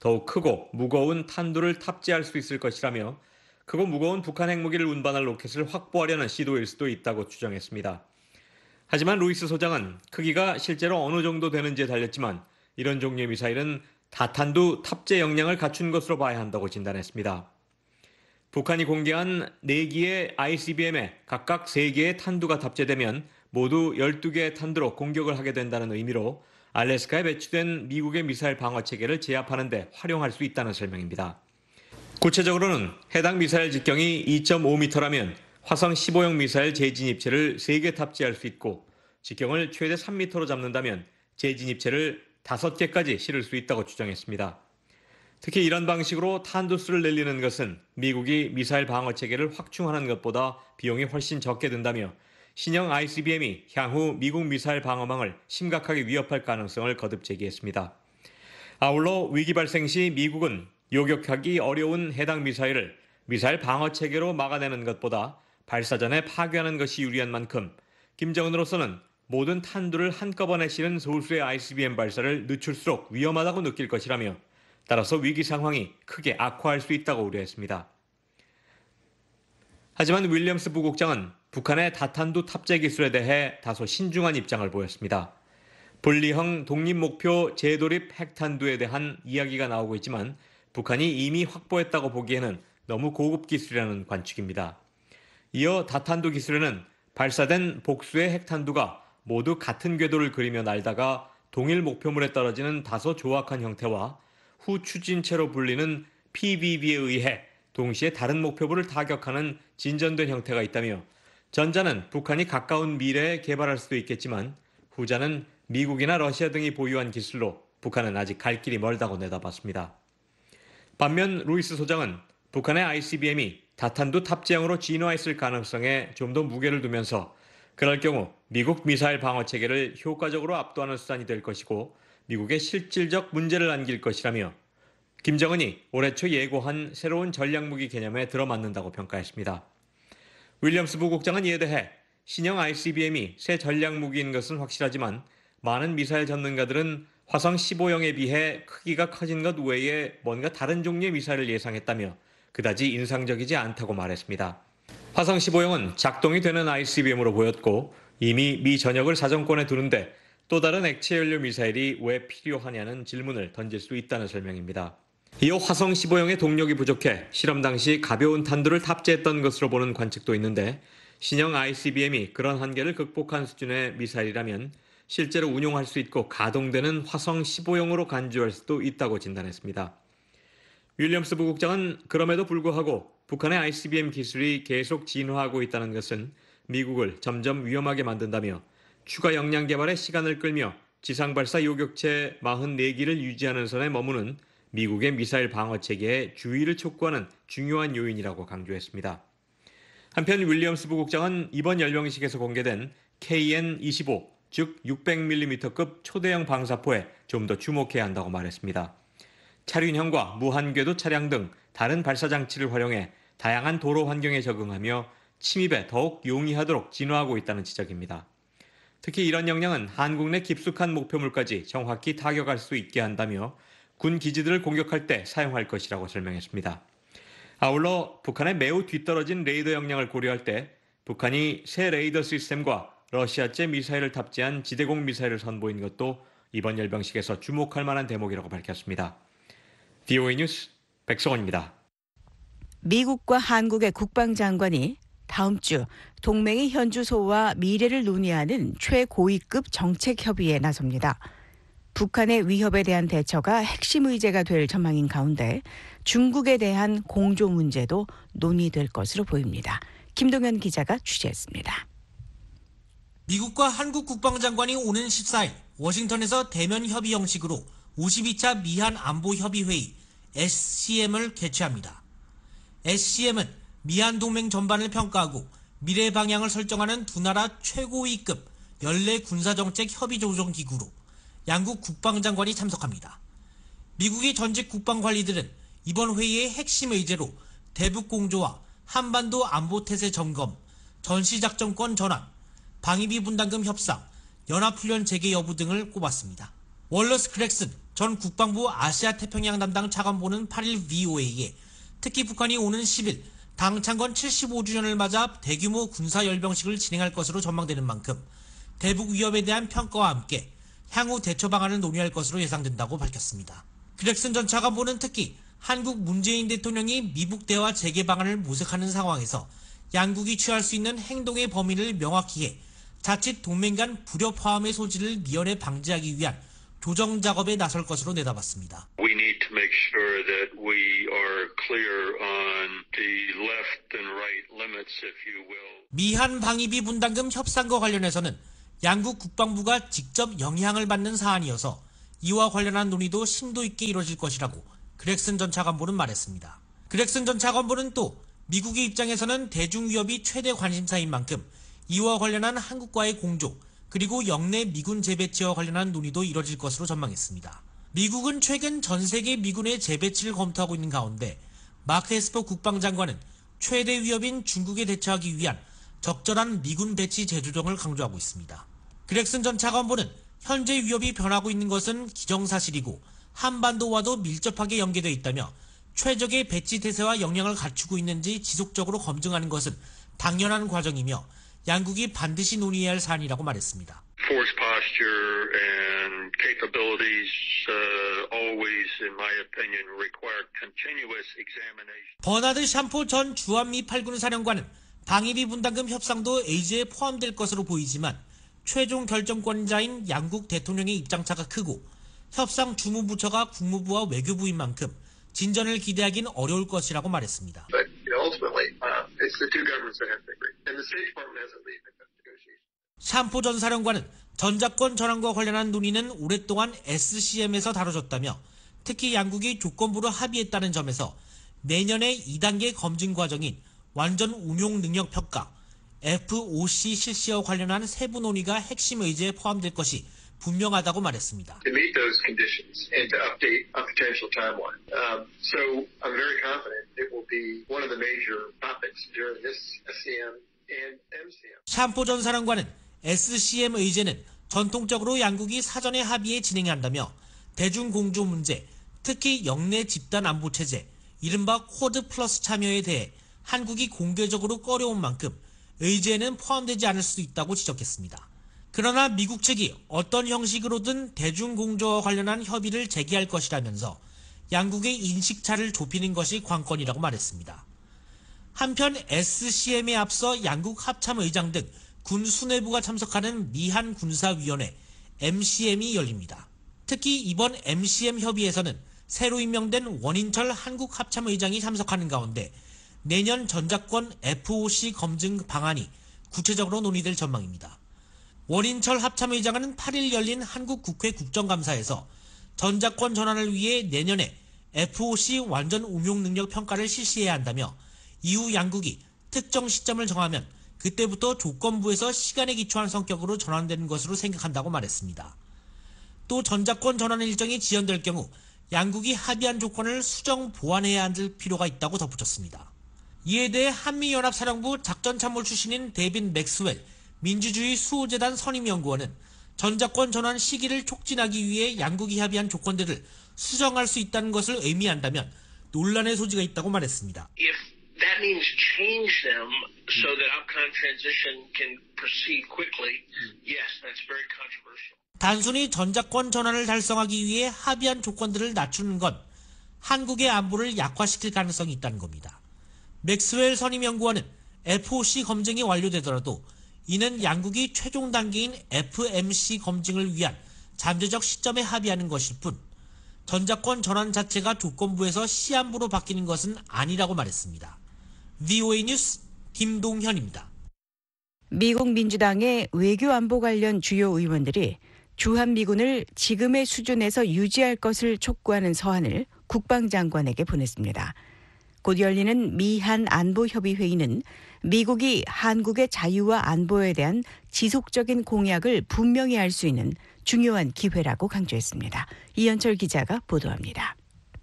더욱 크고 무거운 탄두를 탑재할 수 있을 것이라며 크고 무거운 북한 핵무기를 운반할 로켓을 확보하려는 시도일 수도 있다고 추정했습니다. 하지만 루이스 소장은 크기가 실제로 어느 정도 되는지에 달렸지만 이런 종류의 미사일은 다탄두 탑재 역량을 갖춘 것으로 봐야 한다고 진단했습니다. 북한이 공개한 4기의 ICBM에 각각 3개의 탄두가 탑재되면 모두 12개의 탄두로 공격을 하게 된다는 의미로 알래스카에 배치된 미국의 미사일 방어 체계를 제압하는 데 활용할 수 있다는 설명입니다. 구체적으로는 해당 미사일 직경이 2.5m라면 화성 15형 미사일 재진입체를 3개 탑재할 수 있고 직경을 최대 3m로 잡는다면 재진입체를 5개까지 실을 수 있다고 주장했습니다. 특히 이런 방식으로 탄두수를 늘리는 것은 미국이 미사일 방어 체계를 확충하는 것보다 비용이 훨씬 적게 든다며 신형 ICBM이 향후 미국 미사일 방어망을 심각하게 위협할 가능성을 거듭 제기했습니다. 아울러 위기 발생 시 미국은 요격하기 어려운 해당 미사일을 미사일 방어 체계로 막아내는 것보다 발사 전에 파괴하는 것이 유리한 만큼 김정은으로서는 모든 탄두를 한꺼번에 실은 소수의 ICBM 발사를 늦출수록 위험하다고 느낄 것이라며 따라서 위기 상황이 크게 악화할 수 있다고 우려했습니다. 하지만 윌리엄스 부국장은 북한의 다탄두 탑재 기술에 대해 다소 신중한 입장을 보였습니다. 분리형 독립목표 재도립 핵탄두에 대한 이야기가 나오고 있지만 북한이 이미 확보했다고 보기에는 너무 고급 기술이라는 관측입니다. 이어 다탄두 기술에는 발사된 복수의 핵탄두가 모두 같은 궤도를 그리며 날다가 동일 목표물에 떨어지는 다소 조악한 형태와 후추진체로 불리는 PBB에 의해 동시에 다른 목표물을 타격하는 진전된 형태가 있다며 전자는 북한이 가까운 미래에 개발할 수도 있겠지만 후자는 미국이나 러시아 등이 보유한 기술로 북한은 아직 갈 길이 멀다고 내다봤습니다. 반면 루이스 소장은 북한의 ICBM이 다탄두 탑재형으로 진화했을 가능성에 좀 더 무게를 두면서 그럴 경우 미국 미사일 방어 체계를 효과적으로 압도하는 수단이 될 것이고 미국의 실질적 문제를 안길 것이라며 김정은이 올해 초 예고한 새로운 전략무기 개념에 들어맞는다고 평가했습니다. 윌리엄스 부국장은 이에 대해 신형 ICBM이 새 전략무기인 것은 확실하지만 많은 미사일 전문가들은 화성 15형에 비해 크기가 커진 것 외에 뭔가 다른 종류의 미사일을 예상했다며 그다지 인상적이지 않다고 말했습니다. 화성 15형은 작동이 되는 ICBM으로 보였고 이미 미 전역을 사정권에 두는데 또 다른 액체 연료 미사일이 왜 필요하냐는 질문을 던질 수 있다는 설명입니다. 이어 화성 15형의 동력이 부족해 실험 당시 가벼운 탄두를 탑재했던 것으로 보는 관측도 있는데 신형 ICBM이 그런 한계를 극복한 수준의 미사일이라면 실제로 운용할 수 있고 가동되는 화성 15형으로 간주할 수도 있다고 진단했습니다. 윌리엄스 부국장은 그럼에도 불구하고 북한의 ICBM 기술이 계속 진화하고 있다는 것은 미국을 점점 위험하게 만든다며 추가 역량 개발에 시간을 끌며 지상발사 요격체 44기를 유지하는 선에 머무는 미국의 미사일 방어 체계에 주의를 촉구하는 중요한 요인이라고 강조했습니다. 한편 윌리엄스 부국장은 이번 열병식에서 공개된 KN-25, 즉 600mm급 초대형 방사포에 좀 더 주목해야 한다고 말했습니다. 차륜형과 무한궤도 차량 등 다른 발사장치를 활용해 다양한 도로 환경에 적응하며 침입에 더욱 용이하도록 진화하고 있다는 지적입니다. 특히 이런 역량은 한국 내 깊숙한 목표물까지 정확히 타격할 수 있게 한다며 군 기지들을 공격할 때 사용할 것이라고 설명했습니다. 아울러 북한의 매우 뒤떨어진 레이더 역량을 고려할 때 북한이 새 레이더 시스템과 러시아제 미사일을 탑재한 지대공 미사일을 선보인 것도 이번 열병식에서 주목할 만한 대목이라고 밝혔습니다. VOA 뉴스 백성원입니다. 미국과 한국의 국방장관이 다음 주 동맹의 현주소와 미래를 논의하는 최고위급 정책협의에 나섭니다. 북한의 위협에 대한 대처가 핵심 의제가 될 전망인 가운데 중국에 대한 공조 문제도 논의될 것으로 보입니다. 김동현 기자가 취재했습니다. 미국과 한국 국방장관이 오는 14일 워싱턴에서 대면 협의 형식으로 52차 미한 안보협의회의 SCM을 개최합니다. SCM은 미한 동맹 전반을 평가하고 미래 방향을 설정하는 두 나라 최고위급 연례 군사정책 협의조정기구로 양국 국방장관이 참석합니다. 미국의 전직 국방관리들은 이번 회의의 핵심 의제로 대북 공조와 한반도 안보태세 점검, 전시작전권 전환, 방위비 분담금 협상, 연합훈련 재개 여부 등을 꼽았습니다. 월러스 클렉슨 전 국방부 아시아 태평양 담당 차관보는 8일 VOA에 특히 북한이 오는 10일 당 창건 75주년을 맞아 대규모 군사 열병식을 진행할 것으로 전망되는 만큼 대북 위협에 대한 평가와 함께 향후 대처 방안을 논의할 것으로 예상된다고 밝혔습니다. 그렉슨 전 차관보는 특히 한국 문재인 대통령이 미북 대화 재개 방안을 모색하는 상황에서 양국이 취할 수 있는 행동의 범위를 명확히 해 자칫 동맹 간 불협 화음의 소지를 미연에 방지하기 위한 조정 작업에 나설 것으로 내다봤습니다. We need to make sure that we are clear on the left and right limits, if you will. 미한 방위비 분담금 협상과 관련해서는 양국 국방부가 직접 영향을 받는 사안이어서 이와 관련한 논의도 심도 있게 이뤄질 것이라고 그렉슨 전 차관보는 말했습니다. 그렉슨 전 차관보는 또 미국의 입장에서는 대중 위협이 최대 관심사인 만큼 이와 관련한 한국과의 공조 그리고 영내 미군 재배치와 관련한 논의도 이뤄질 것으로 전망했습니다. 미국은 최근 전 세계 미군의 재배치를 검토하고 있는 가운데 마크 에스퍼 국방장관은 최대 위협인 중국에 대처하기 위한 적절한 미군 배치 재조정을 강조하고 있습니다. 그렉슨 전 차관보는 현재 위협이 변하고 있는 것은 기정사실이고 한반도와도 밀접하게 연계되어 있다며 최적의 배치 태세와 역량을 갖추고 있는지 지속적으로 검증하는 것은 당연한 과정이며 양국이 반드시 논의해야 할 사안이라고 말했습니다. Force posture and capabilities always, in my opinion, require continuous examination. 버나드 샴포 전 주한미 8군 사령관은 방위비 분담금 협상도 의제에 포함될 것으로 보이지만 최종 결정권자인 양국 대통령의 입장차가 크고 협상 주무부처가 국무부와 외교부인 만큼 진전을 기대하긴 어려울 것이라고 말했습니다. But ultimately, it's the two governments that have to agree, and the State Department hasn't lead negotiations. 샴포 전 사령관은 전작권 전환과 관련한 논의는 오랫동안 SCM에서 다뤄졌다며 특히 양국이 조건부로 합의했다는 점에서 내년에 2단계 검증 과정인 완전 운용 능력 평가 FOC 실시와 관련한 세부 논의가 핵심 의제에 포함될 것이 분명하다고 말했습니다. To meet those conditions and to update a potential timeline. So I'm very confident it will be one of the major topics during this SCM and MCM. 샴포 전 사령관은 SCM 의제는 전통적으로 양국이 사전에 합의해 진행한다며 대중공조 문제, 특히 영내 집단 안보 체제, 이른바 쿼드 플러스 참여에 대해 한국이 공개적으로 꺼려온 만큼 의제에는 포함되지 않을 수 있다고 지적했습니다. 그러나 미국 측이 어떤 형식으로든 대중공조와 관련한 협의를 재개할 것이라면서 양국의 인식차를 좁히는 것이 관건이라고 말했습니다. 한편 SCM에 앞서 양국 합참의장 등 군 수뇌부가 참석하는 미한 군사위원회 MCM이 열립니다. 특히 이번 MCM 협의에서는 새로 임명된 원인철 한국 합참의장이 참석하는 가운데 내년 전작권 FOC 검증 방안이 구체적으로 논의될 전망입니다. 원인철 합참의장은 8일 열린 한국 국회 국정감사에서 전작권 전환을 위해 내년에 FOC 완전 운용 능력 평가를 실시해야 한다며 이후 양국이 특정 시점을 정하면 그때부터 조건부에서 시간에 기초한 성격으로 전환되는 것으로 생각한다고 말했습니다. 또 전작권 전환 일정이 지연될 경우 양국이 합의한 조건을 수정 보완해야 할 필요가 있다고 덧붙였습니다. 이에 대해 한미연합사령부 작전참모 출신인 데빈 맥스웰 민주주의 수호재단 선임연구원은 전작권 전환 시기를 촉진하기 위해 양국이 합의한 조건들을 수정할 수 있다는 것을 의미한다면 논란의 소지가 있다고 말했습니다. If that means change them so that Afghan transition can proceed quickly, yes, that's very controversial. 단순히 전작권 전환을 달성하기 위해 합의한 조건들을 낮추는 건 한국의 안보를 약화시킬 가능성이 있다는 겁니다. 맥스웰 선임연구원은 FOC 검증이 완료되더라도 이는 양국이 최종 단계인 FMC 검증을 위한 잠재적 시점에 합의하는 것일 뿐 전작권 전환 자체가 조건부에서 시한부로 바뀌는 것은 아니라고 말했습니다. VOA 뉴스 김동현입니다. 미국 민주당의 외교안보 관련 주요 의원들이 주한미군을 지금의 수준에서 유지할 것을 촉구하는 서한을 국방장관에게 보냈습니다. 곧 열리는 미한 안보협의회의는 미국이 한국의 자유와 안보에 대한 지속적인 공약을 분명히 할 수 있는 중요한 기회라고 강조했습니다. 이현철 기자가 보도합니다.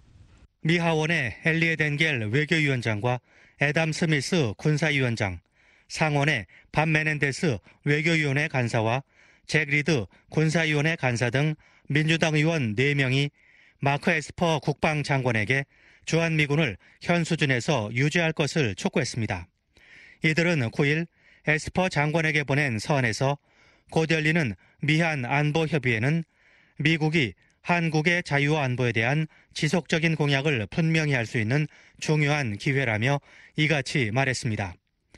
미 하원의 엘리엇 엔겔 외교위원장과 애담 스미스 군사위원장, 상원의 밥 메넨데스 외교위원회 간사와 잭 리드 군사위원회 간사 등 민주당 의원 4명이 마크 에스퍼 국방장관에게 주한미군을 현 수준에서 유지할 것을 촉구했습니다. 이들은 9일 에스퍼 장관에게 보낸 서한에서 곧 열리는 미한 안보협의회는 미국이 한국의 자유와 안보에 대한 지속적인 공약을 분명히 할 수 있는 중요한 기회라며 이같이 말했습니다.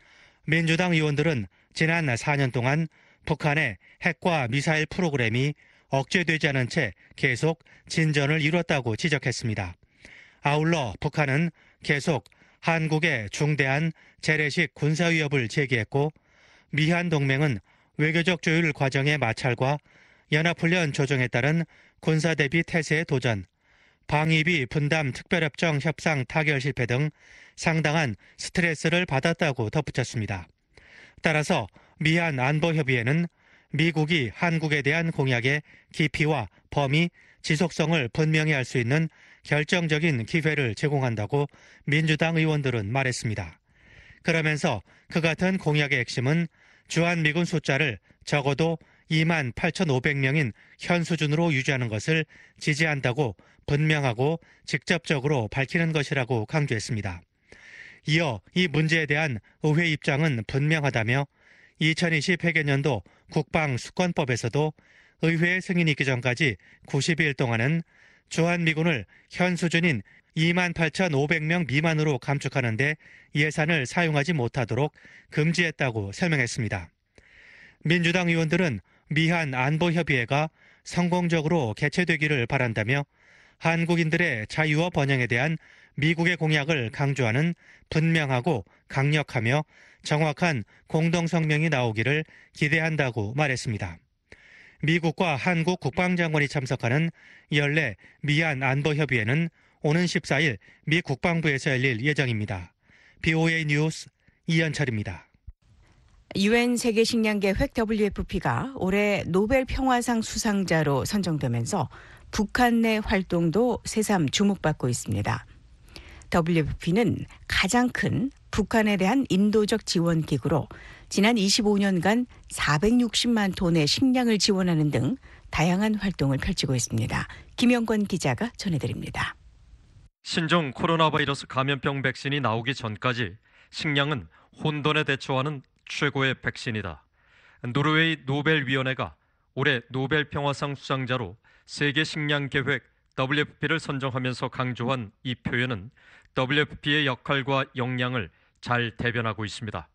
민주당 의원들은 지난 4년 동안 북한의 핵과 미사일 프로그램이 억제되지 않은 채 계속 진전을 이뤘다고 지적했습니다. 아울러 북한은 계속 한국의 중대한 재래식 군사 위협을 제기했고 미한 동맹은 외교적 조율 과정의 마찰과 연합훈련 조정에 따른 군사 대비 태세의 도전, 방위비 분담 특별협정 협상 타결 실패 등 상당한 스트레스를 받았다고 덧붙였습니다. 따라서 미한 안보협의회는 미국이 한국에 대한 공약의 깊이와 범위, 지속성을 분명히 할 수 있는 결정적인 기회를 제공한다고 민주당 의원들은 말했습니다. 그러면서 그 같은 공약의 핵심은 주한미군 숫자를 적어도 28,500명인 현 수준으로 유지하는 것을 지지한다고 분명하고 직접적으로 밝히는 것이라고 강조했습니다. 이어 이 문제에 대한 의회 입장은 분명하다며 2020 회계년도 국방수권법에서도 의회의 승인이 있기 전까지 90일 동안은 주한미군을 현 수준인 28,500명 미만으로 감축하는 데 예산을 사용하지 못하도록 금지했다고 설명했습니다. 민주당 의원들은 미한 안보협의회가 성공적으로 개최되기를 바란다며 한국인들의 자유와 번영에 대한 미국의 공약을 강조하는 분명하고 강력하며 정확한 공동성명이 나오기를 기대한다고 말했습니다. 미국과 한국 국방장관이 참석하는 연례 미한 안보협의회는 오는 14일 미 국방부에서 열릴 예정입니다. BOA 뉴스 이현철입니다. UN 세계식량계획 WFP가 올해 노벨 평화상 수상자로 선정되면서 북한 내 활동도 새삼 주목받고 있습니다. WFP는 가장 큰 북한에 대한 인도적 지원 기구로 지난 25년간 460만 톤의 식량을 지원하는 등 다양한 활동을 펼치고 있습니다. 김영권 기자가 전해드립니다. 신종 코로나 바이러스 감염병 백신이 나오기 전까지 식량은 혼돈에 대처하는 최고의 백신이다. 노르웨이 노벨위원회가 올해 노벨 평화상 수상자로 세계 식량 계획 WFP를 선정하면서 강조한 이 표현은 WFP의 역할과 역량을 잘 대변하고 있습니다.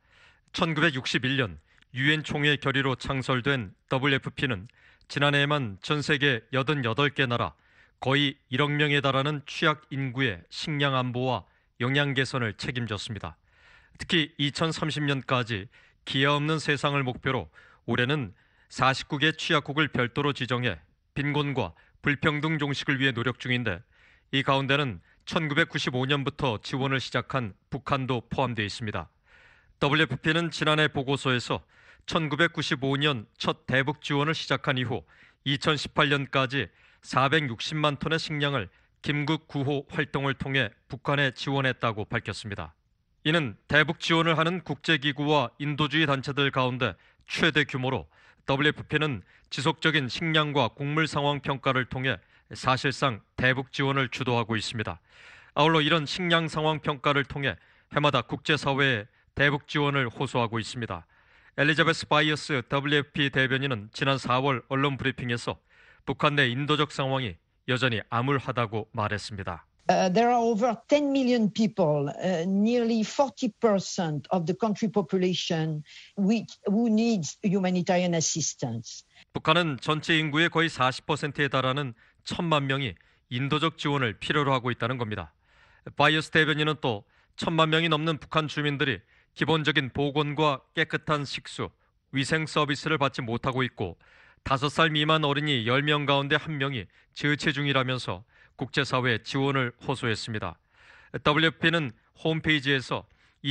1961년 유엔 총회 결의로 창설된 WFP는 지난해에만 전 세계 88개 나라 거의 1억 명에 달하는 취약 인구의 식량 안보와 영양 개선을 책임졌습니다. 특히 2030년까지 기아 없는 세상을 목표로 올해는 49개 취약국을 별도로 지정해 빈곤과 불평등 종식을 위해 노력 중인데 이 가운데는 1995년부터 지원을 시작한 북한도 포함되어 있습니다. WFP는 지난해 보고서에서 1995년 첫 대북 지원을 시작한 이후 2018년까지 460만 톤의 식량을 김국 구호 활동을 통해 북한에 지원했다고 밝혔습니다. 이는 대북 지원을 하는 국제기구와 인도주의 단체들 가운데 최대 규모로 WFP는 지속적인 식량과 곡물 상황 평가를 통해 사실상 대북 지원을 주도하고 있습니다. 아울러 이런 식량 상황 평가를 통해 해마다 국제사회에 대북 지원을 호소하고 있습니다. 엘리자베스 바이어스 WFP 대변인은 지난 4월 언론 브리핑에서 북한 내 인도적 상황이 여전히 암울하다고 말했습니다. There are over 10 million people, nearly 40% of the country population, who needs humanitarian assistance. 북한은 전체 인구의 거의 40%에 달하는 1,000만 명이 인도적 지원을 필요로 하고 있다는 겁니다. 바이어스 대변인은 또 1,000만 명이 넘는 북한 주민들이 기본적인 보건과 깨끗한 식수, 위생 서비스를 받지 못하고 있고 5살 미만 어린이 10명 가운데 1명이 저체 중이라면서 국제사회에 지원을 호소했습니다. WFP는 홈페이지에서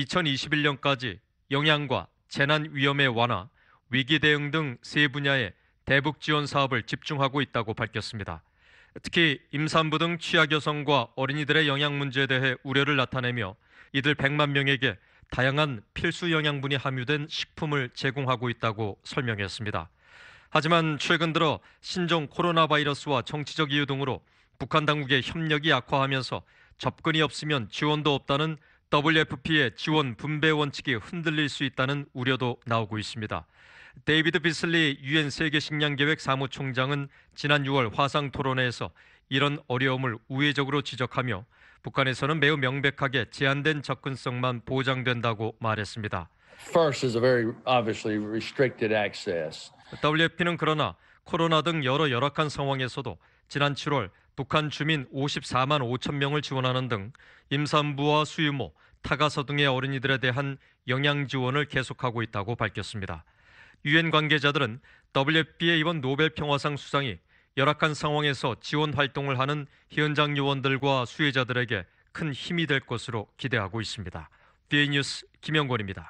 2021년까지 영양과 재난 위험의 완화, 위기 대응 등 세 분야의 대북 지원 사업을 집중하고 있다고 밝혔습니다. 특히 임산부 등 취약 여성과 어린이들의 영양 문제에 대해 우려를 나타내며 이들 100만 명에게 다양한 필수 영양분이 함유된 식품을 제공하고 있다고 설명했습니다. 하지만 최근 들어 신종 코로나 바이러스와 정치적 이유 등으로 북한 당국의 협력이 약화하면서 접근이 없으면 지원도 없다는 WFP의 지원 분배 원칙이 흔들릴 수 있다는 우려도 나오고 있습니다. 데이비드 비슬리 유엔 세계식량계획 사무총장은 지난 6월 화상 토론회에서 이런 어려움을 우회적으로 지적하며 북한에서는 매우 명백하게 제한된 접근성만 보장된다고 말했습니다. First is a very obviously restricted access. WFP는 그러나 코로나 등 여러 열악한 상황에서도 지난 7월 북한 주민 54만 5천 명을 지원하는 등 임산부와 수유모, 타가서 등의 어린이들에 대한 영양 지원을 계속하고 있다고 밝혔습니다. 유엔 관계자들은 WFP의 이번 노벨 평화상 수상이 열악한 상황에서 지원 활동을 하는 현장 요원들과 수혜자들에게 큰 힘이 될 것으로 기대하고 있습니다. BA 뉴스 김영권입니다.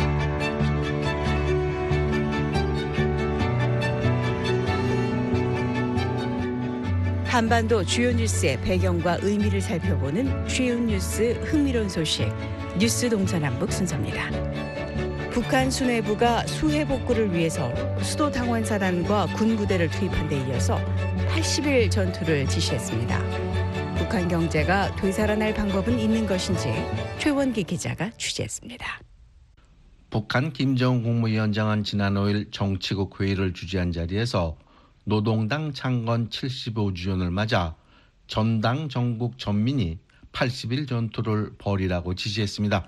한반도 주요 뉴스의 배경과 의미를 살펴보는 쉬운 뉴스 흥미로운 소식 뉴스 동서남북 순서입니다. 북한 수뇌부가 수해 복구를 위해서 수도 당원사단과 군부대를 투입한 데 이어서 80일 전투를 지시했습니다. 북한 경제가 되살아날 방법은 있는 것인지 최원기 기자가 취재했습니다. 북한 김정은 국무위원장은 지난 5일 정치국 회의를 주재한 자리에서 노동당 창건 75주년을 맞아 전당 전국 전민이 80일 전투를 벌이라고 지시했습니다.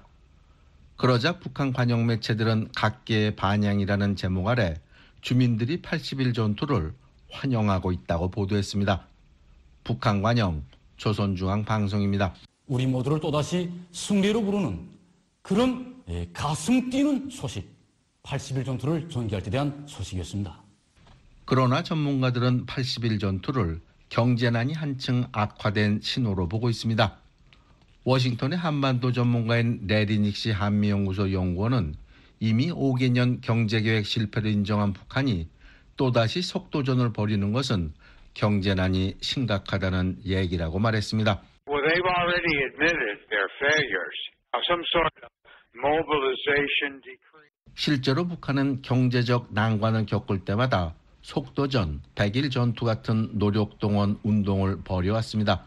그러자 북한 관영 매체들은 각계의 반향이라는 제목 아래 주민들이 80일 전투를 환영하고 있다고 보도했습니다. 북한 관영 조선중앙방송입니다. 우리 모두를 또다시 승리로 부르는 그런 가슴 뛰는 소식, 80일 전투를 전개할 때 대한 소식이었습니다. 그러나 전문가들은 80일 전투를 경제난이 한층 악화된 신호로 보고 있습니다. 워싱턴의 한반도 전문가인 레리 닉시 한미연구소 연구원은 이미 5개년 경제계획 실패를 인정한 북한이 또다시 속도전을 벌이는 것은 경제난이 심각하다는 얘기라고 말했습니다. Well, they've already admitted their failures. Some sort of mobilization decree. 실제로 북한은 경제적 난관을 겪을 때마다 속도전, 100일 전투 같은 노력동원 운동을 벌여왔습니다.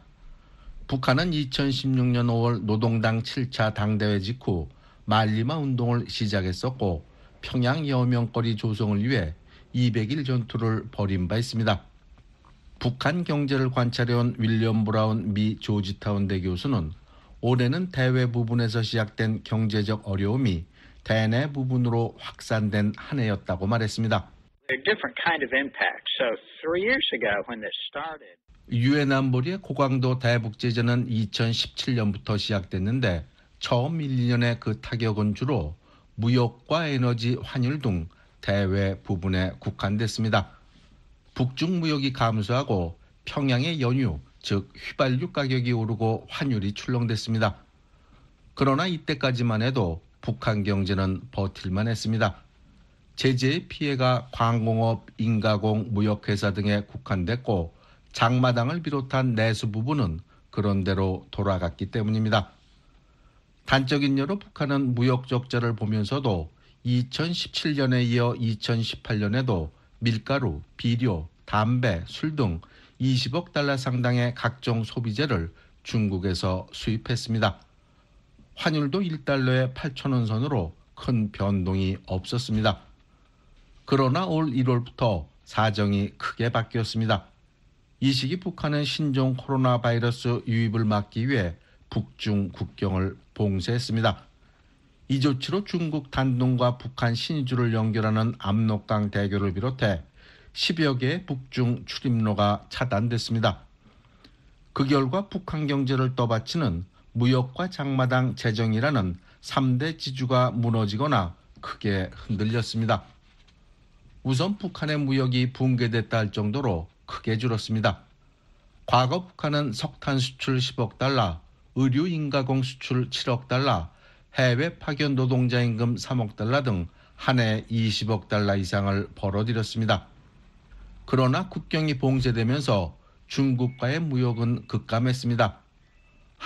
북한은 2016년 5월 노동당 7차 당대회 직후 말리마 운동을 시작했었고 평양 여명거리 조성을 위해 200일 전투를 벌인 바 있습니다. 북한 경제를 관찰해온 윌리엄 브라운 미 조지타운대 교수는 올해는 대외 부분에서 시작된 경제적 어려움이 대내 부분으로 확산된 한 해였다고 말했습니다. different kind of impact. So 3 years ago when this started. 유엔 안보리의 고강도 대북제재는 2017년부터 시작됐는데 처음 1년의 그 타격은 주로 무역과 에너지, 환율 등 대외 부분에 국한됐습니다. 북중 무역이 감소하고 평양의 연유, 즉 휘발유 가격이 오르고 환율이 출렁댔습니다. 그러나 이때까지만 해도 북한 경제는 버틸만 했습니다. 제재의 피해가 광공업, 인가공, 무역회사 등에 국한됐고 장마당을 비롯한 내수 부분은 그런대로 돌아갔기 때문입니다. 단적인 예로 북한은 무역 적자를 보면서도 2017년에 이어 2018년에도 밀가루, 비료, 담배, 술 등 20억 달러 상당의 각종 소비재를 중국에서 수입했습니다. 환율도 1달러에 8,000원 선으로 큰 변동이 없었습니다. 그러나 올 1월부터 사정이 크게 바뀌었습니다. 이 시기 북한은 신종 코로나 바이러스 유입을 막기 위해 북중 국경을 봉쇄했습니다. 이 조치로 중국 단둥과 북한 신의주를 연결하는 압록강 대교를 비롯해 10여 개의 북중 출입로가 차단됐습니다. 그 결과 북한 경제를 떠받치는 무역과 장마당 재정이라는 3대 지주가 무너지거나 크게 흔들렸습니다. 우선 북한의 무역이 붕괴됐다 할 정도로 크게 줄었습니다. 과거 북한은 석탄 수출 10억 달러, 의류 인가공 수출 7억 달러, 해외 파견 노동자 임금 3억 달러 등 한 해 20억 달러 이상을 벌어들였습니다. 그러나 국경이 봉쇄되면서 중국과의 무역은 급감했습니다.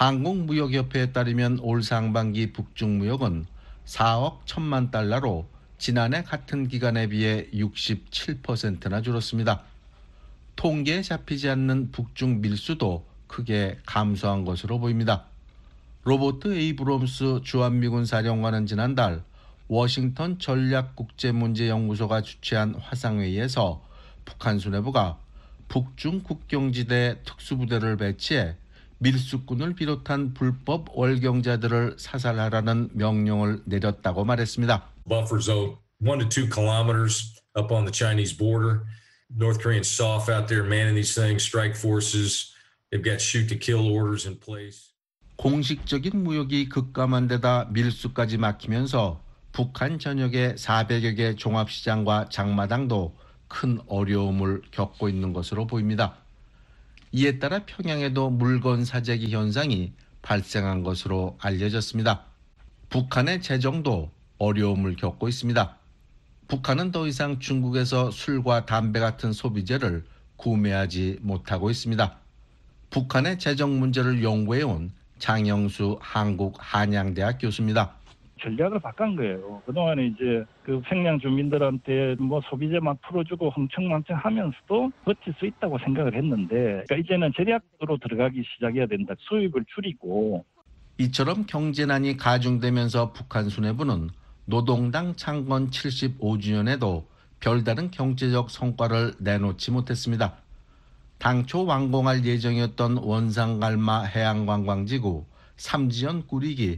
한국무역협회에 따르면 올 상반기 북중 무역은 4억 1천만 달러로 지난해 같은 기간에 비해 67%나 줄었습니다. 통계에 잡히지 않는 북중 밀수도 크게 감소한 것으로 보입니다. 로버트 에이브럼스 주한미군 사령관은 지난달 워싱턴 전략국제문제연구소가 주최한 화상회의에서 북한 수뇌부가 북중 국경지대 특수부대를 배치해 밀수꾼을 비롯한 불법 월경자들을 사살하라는 명령을 내렸다고 말했습니다. Buffer zone 1 to 2 kilometers up on the Chinese border. North Koreans soft out there manning these things, strike forces. They've got shoot to kill orders in place. 공식적인 무역이 급감한 데다 밀수까지 막히면서 북한 전역의 400여 개 종합시장과 장마당도 큰 어려움을 겪고 있는 것으로 보입니다. 이에 따라 평양에도 물건 사재기 현상이 발생한 것으로 알려졌습니다. 북한의 재정도 어려움을 겪고 있습니다. 북한은 더 이상 중국에서 술과 담배 같은 소비재를 구매하지 못하고 있습니다. 북한의 재정 문제를 연구해온 장영수 한국한양대학 교수입니다. 전략을 바꾼 거예요. 그동안에 이제 그 평양 주민들한테 뭐 소비재 막 풀어주고 흥청망청 하면서도 버틸 수 있다고 생각을 했는데, 그러니까 이제는 전략으로 들어가기 시작해야 된다. 수입을 줄이고. 이처럼 경제난이 가중되면서 북한 수뇌부는 노동당 창건 75주년에도 별다른 경제적 성과를 내놓지 못했습니다. 당초 완공할 예정이었던 원상갈마 해양관광지구 삼지연 꾸리기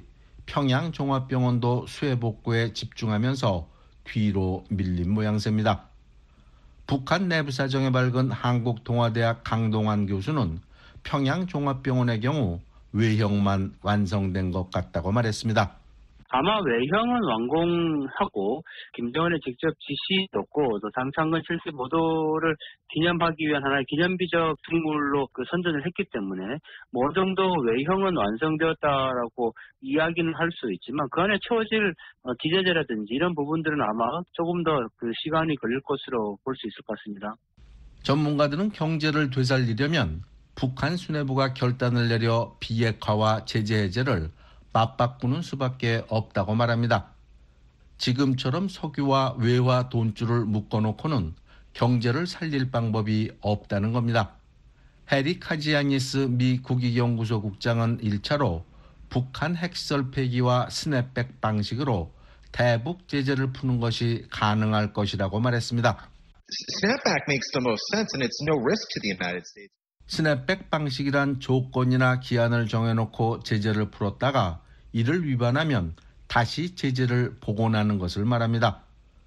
평양종합병원도 수해복구에 집중하면서 뒤로 밀린 모양새입니다. 북한 내부 사정에 밝은 한국동아대학 강동환 교수는 평양종합병원의 경우 외형만 완성된 것 같다고 말했습니다. 아마 외형은 완공하고 김정은의 직접 지시였고 또 당창건 75도를 기념하기 위한 하나의 기념비적 등물로 선전을 했기 때문에 어느 정도 외형은 완성되었다라고 이야기는 할 수 있지만 그 안에 채워질 기재재라든지 이런 부분들은 아마 조금 더 시간이 걸릴 것으로 볼 수 있을 것 같습니다. 전문가들은 경제를 되살리려면 북한 수뇌부가 결단을 내려 비핵화와 제재 해제를 맞바꾸는 수밖에 없다고 말합니다. 지금처럼 석유와 외화 돈줄을 묶어놓고는 경제를 살릴 방법이 없다는 겁니다. 해리 카지아니스 미 국익연구소 국장은 1차로 북한 핵시설 폐기와 스냅백 방식으로 대북 제재를 푸는 것이 가능할 것이라고 말했습니다. Snapback makes the most sense and it's no risk to the United States. 스냅백 방식이란 조건이나 기한을 정해놓고 제재를 풀었다가 이를 위반하면 다시 제재를 복원하는 것을 말합니다.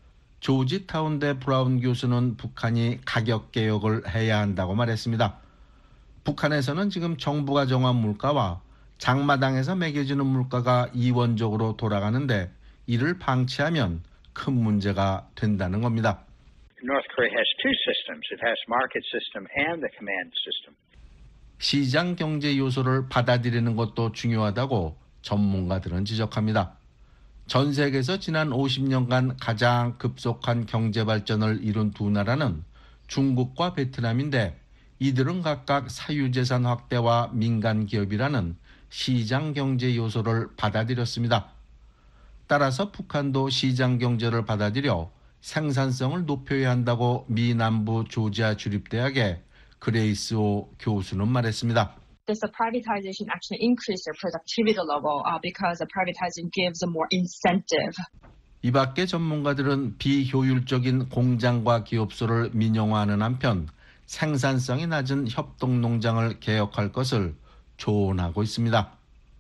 조지타운대 브라운 교수는 북한이 가격 개혁을 해야 한다고 말했습니다. 북한에서는 지금 정부가 정한 물가와 장마당에서 매겨지는 물가가 이원적으로 돌아가는데 이를 방치하면 큰 문제가 된다는 겁니다. North Korea has two systems. It has market system and the command system. 시장 경제 요소를 받아들이는 것도 중요하다고 전문가들은 지적합니다. 전 세계에서 지난 50년간 가장 급속한 경제 발전을 이룬 두 나라는 중국과 베트남인데 이들은 각각 사유재산 확대와 민간 기업이라는 시장 경제 요소를 받아들였습니다. 따라서 북한도 시장 경제를 받아들여 생산성을 높여야 한다고 미 남부 조지아 주립대학의 그레이스 오 교수는 말했습니다. Does the privatization actually increase their productivity level because the privatizing gives them more incentive? 이 밖에 전문가들은 비효율적인 공장과 기업소를 민영화하는 한편 생산성이 낮은 협동농장을 개혁할 것을 조언하고 있습니다.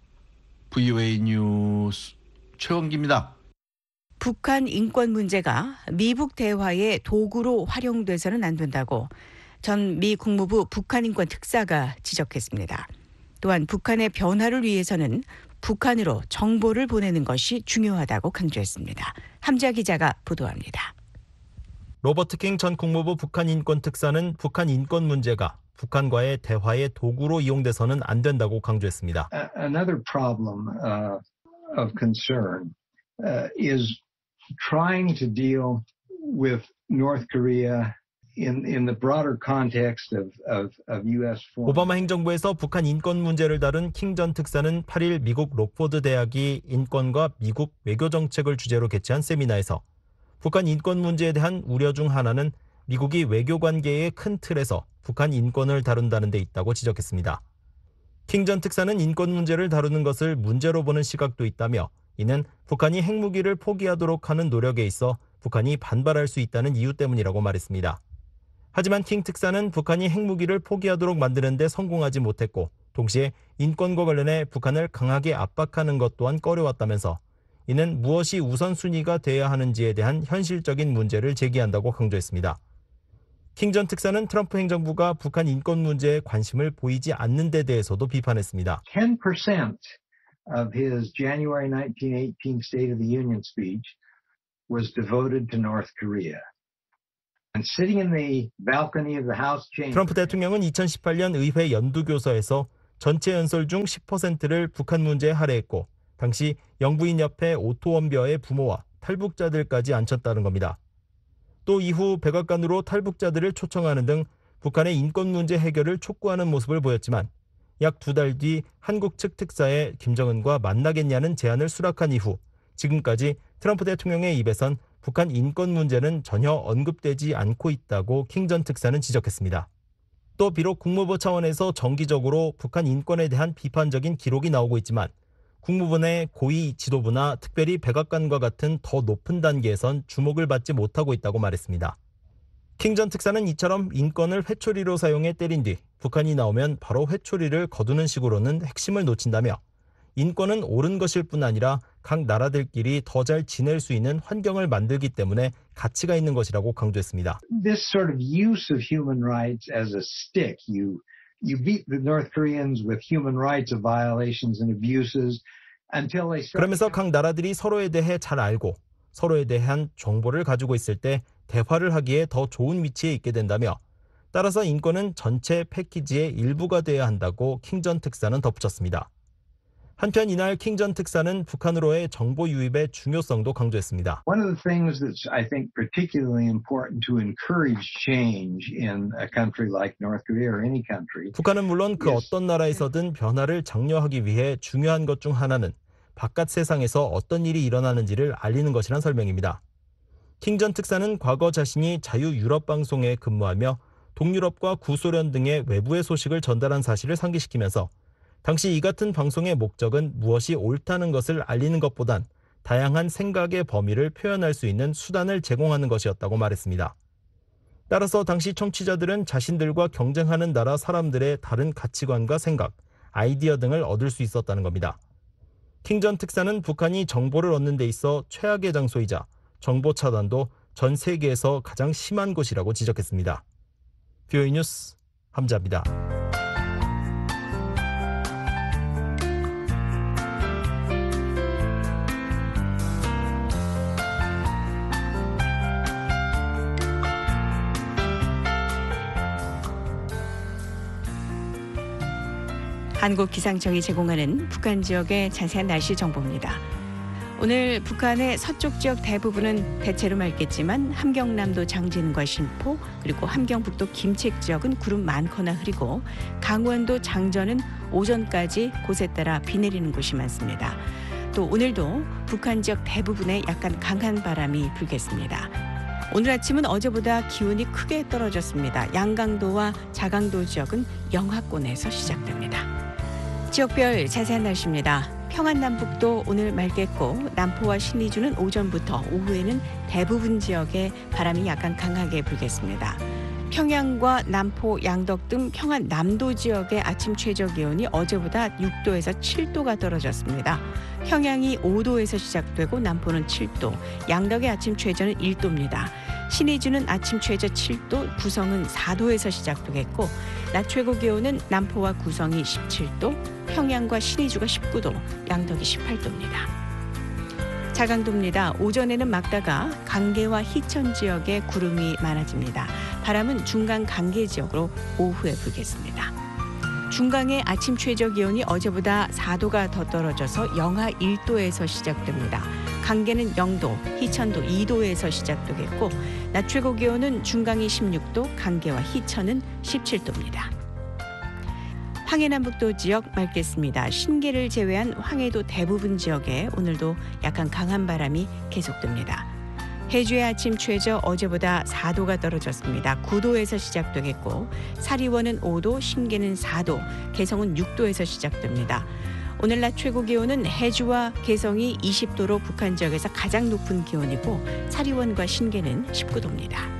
VOA 뉴스 최원기입니다. 북한 인권 문제가 미북 대화의 도구로 활용돼서는 안 된다고 전 미 국무부 북한 인권 특사가 지적했습니다. 또한 북한의 변화를 위해서는 북한으로 정보를 보내는 것이 중요하다고 강조했습니다. 함지아 기자가 보도합니다. 로버트 킹 전 국무부 북한 인권 특사는 북한 인권 문제가 북한과의 대화의 도구로 이용돼서는 안 된다고 강조했습니다. Another problem of concern is trying to deal with North Korea in the broader context of U.S. foreign. 오바마 행정부에서 북한 인권 문제를 다룬 킹 전 특사는 8일 미국 록포드 대학이 인권과 미국 외교 정책을 주제로 개최한 세미나에서 북한 인권 문제에 대한 우려 중 하나는 미국이 외교 관계의 큰 틀에서 북한 인권을 다룬다는 데 있다고 지적했습니다. 킹 전 특사는 인권 문제를 다루는 것을 문제로 보는 시각도 있다며 이는 북한이 핵무기를 포기하도록 하는 노력에 있어 북한이 반발할 수 있다는 이유 때문이라고 말했습니다. 하지만 킹 특사는 북한이 핵무기를 포기하도록 만드는 데 성공하지 못했고 동시에 인권과 관련해 북한을 강하게 압박하는 것 또한 꺼려왔다면서 이는 무엇이 우선순위가 돼야 하는지에 대한 현실적인 문제를 제기한다고 강조했습니다. 킹 전 특사는 트럼프 행정부가 북한 인권 문제에 관심을 보이지 않는 데 대해서도 비판했습니다. 10% of his January 1918 State of the Union speech was devoted to North Korea. And sitting in the balcony of the House chamber. 트럼프 대통령은 2018년 의회 연두교서에서 전체 연설 중 10%를 북한 문제에 할애했고 당시 영부인 옆에 오토 원벼의 부모와 탈북자들까지 앉혔다는 겁니다. 또 이후 백악관으로 탈북자들을 초청하는 등 북한의 인권 문제 해결을 촉구하는 모습을 보였지만 약 2달 뒤 한국 측 특사에 김정은과 만나겠냐는 제안을 수락한 이후 지금까지 트럼프 대통령의 입에선 북한 인권 문제는 전혀 언급되지 않고 있다고 킹 전 특사는 지적했습니다. 또 비록 국무부 차원에서 정기적으로 북한 인권에 대한 비판적인 기록이 나오고 있지만 국무부 내 고위 지도부나 특별히 백악관과 같은 더 높은 단계에선 주목을 받지 못하고 있다고 말했습니다. 킹 전 특사는 이처럼 인권을 회초리로 사용해 때린 뒤 북한이 나오면 바로 회초리를 거두는 식으로는 핵심을 놓친다며 인권은 옳은 것일 뿐 아니라 각 나라들끼리 더 잘 지낼 수 있는 환경을 만들기 때문에 가치가 있는 것이라고 강조했습니다. This sort of use of human rights as a stick, you beat the North Koreans with human rights violations and abuses until they start. 그러면서 각 나라들이 서로에 대해 잘 알고 서로에 대한 정보를 가지고 있을 때 대화를 하기에 더 좋은 위치에 있게 된다며 따라서 인권은 전체 패키지의 일부가 되어야 한다고 킹 전 특사는 덧붙였습니다. 한편 이날 킹 전 특사는 북한으로의 정보 유입의 중요성도 강조했습니다. One of the things that's, I think, particularly important to encourage change in a country like North Korea or any country. 북한은 물론 그 어떤 나라에서든 변화를 장려하기 위해 중요한 것 중 하나는 바깥 세상에서 어떤 일이 일어나는지를 알리는 것이란 설명입니다. 킹 전 특사는 과거 자신이 자유유럽방송에 근무하며 동유럽과 구소련 등의 외부의 소식을 전달한 사실을 상기시키면서 당시 이 같은 방송의 목적은 무엇이 옳다는 것을 알리는 것보단 다양한 생각의 범위를 표현할 수 있는 수단을 제공하는 것이었다고 말했습니다. 따라서 당시 청취자들은 자신들과 경쟁하는 나라 사람들의 다른 가치관과 생각, 아이디어 등을 얻을 수 있었다는 겁니다. 킹 전 특사는 북한이 정보를 얻는 데 있어 최악의 장소이자 정보 차단도 전 세계에서 가장 심한 곳이라고 지적했습니다. VOA 뉴스 함자입니다. 한국기상청이 제공하는 북한 지역의 자세한 날씨 정보입니다. 오늘 북한의 서쪽 지역 대부분은 대체로 맑겠지만 함경남도 장진과 신포 그리고 함경북도 김책 지역은 구름 많거나 흐리고 강원도 장전은 오전까지 곳에 따라 비 내리는 곳이 많습니다. 또 오늘도 북한 지역 대부분에 약간 강한 바람이 불겠습니다. 오늘 아침은 어제보다 기온이 크게 떨어졌습니다. 양강도와 자강도 지역은 영하권에서 시작됩니다. 지역별 자세한 날씨입니다. 평안남북도 오늘 맑겠고 남포와 신의주는 오전부터 오후에는 대부분 지역에 바람이 약간 강하게 불겠습니다. 평양과 남포, 양덕 등 평안남도 지역의 아침 최저 기온이 어제보다 6도에서 7도가 떨어졌습니다. 평양이 5도에서 시작되고 남포는 7도, 양덕의 아침 최저는 1도입니다. 신의주는 아침 최저 7도, 구성은 4도에서 시작되겠고 낮 최고 기온은 남포와 구성이 17도, 평양과 신의주가 19도, 양덕이 18도입니다. 자강도입니다. 오전에는 맑다가 강계와 희천 지역에 구름이 많아집니다. 바람은 중강 강계 지역으로 오후에 불겠습니다. 중강의 아침 최저 기온이 어제보다 4도가 더 떨어져서 영하 1도에서 시작됩니다. 강계는 0도, 희천도 2도에서 시작되겠고 낮 최고 기온은 중강이 16도, 강계와 희천은 17도입니다. 황해남북도 지역 맑겠습니다. 신계를 제외한 황해도 대부분 지역에 오늘도 약간 강한 바람이 계속됩니다. 해주의 아침 최저 어제보다 4도가 떨어졌습니다. 9도에서 시작되겠고 사리원은 5도, 신계는 4도, 개성은 6도에서 시작됩니다. 오늘 낮 최고 기온은 해주와 개성이 20도로 북한 지역에서 가장 높은 기온이고 사리원과 신계는 19도입니다.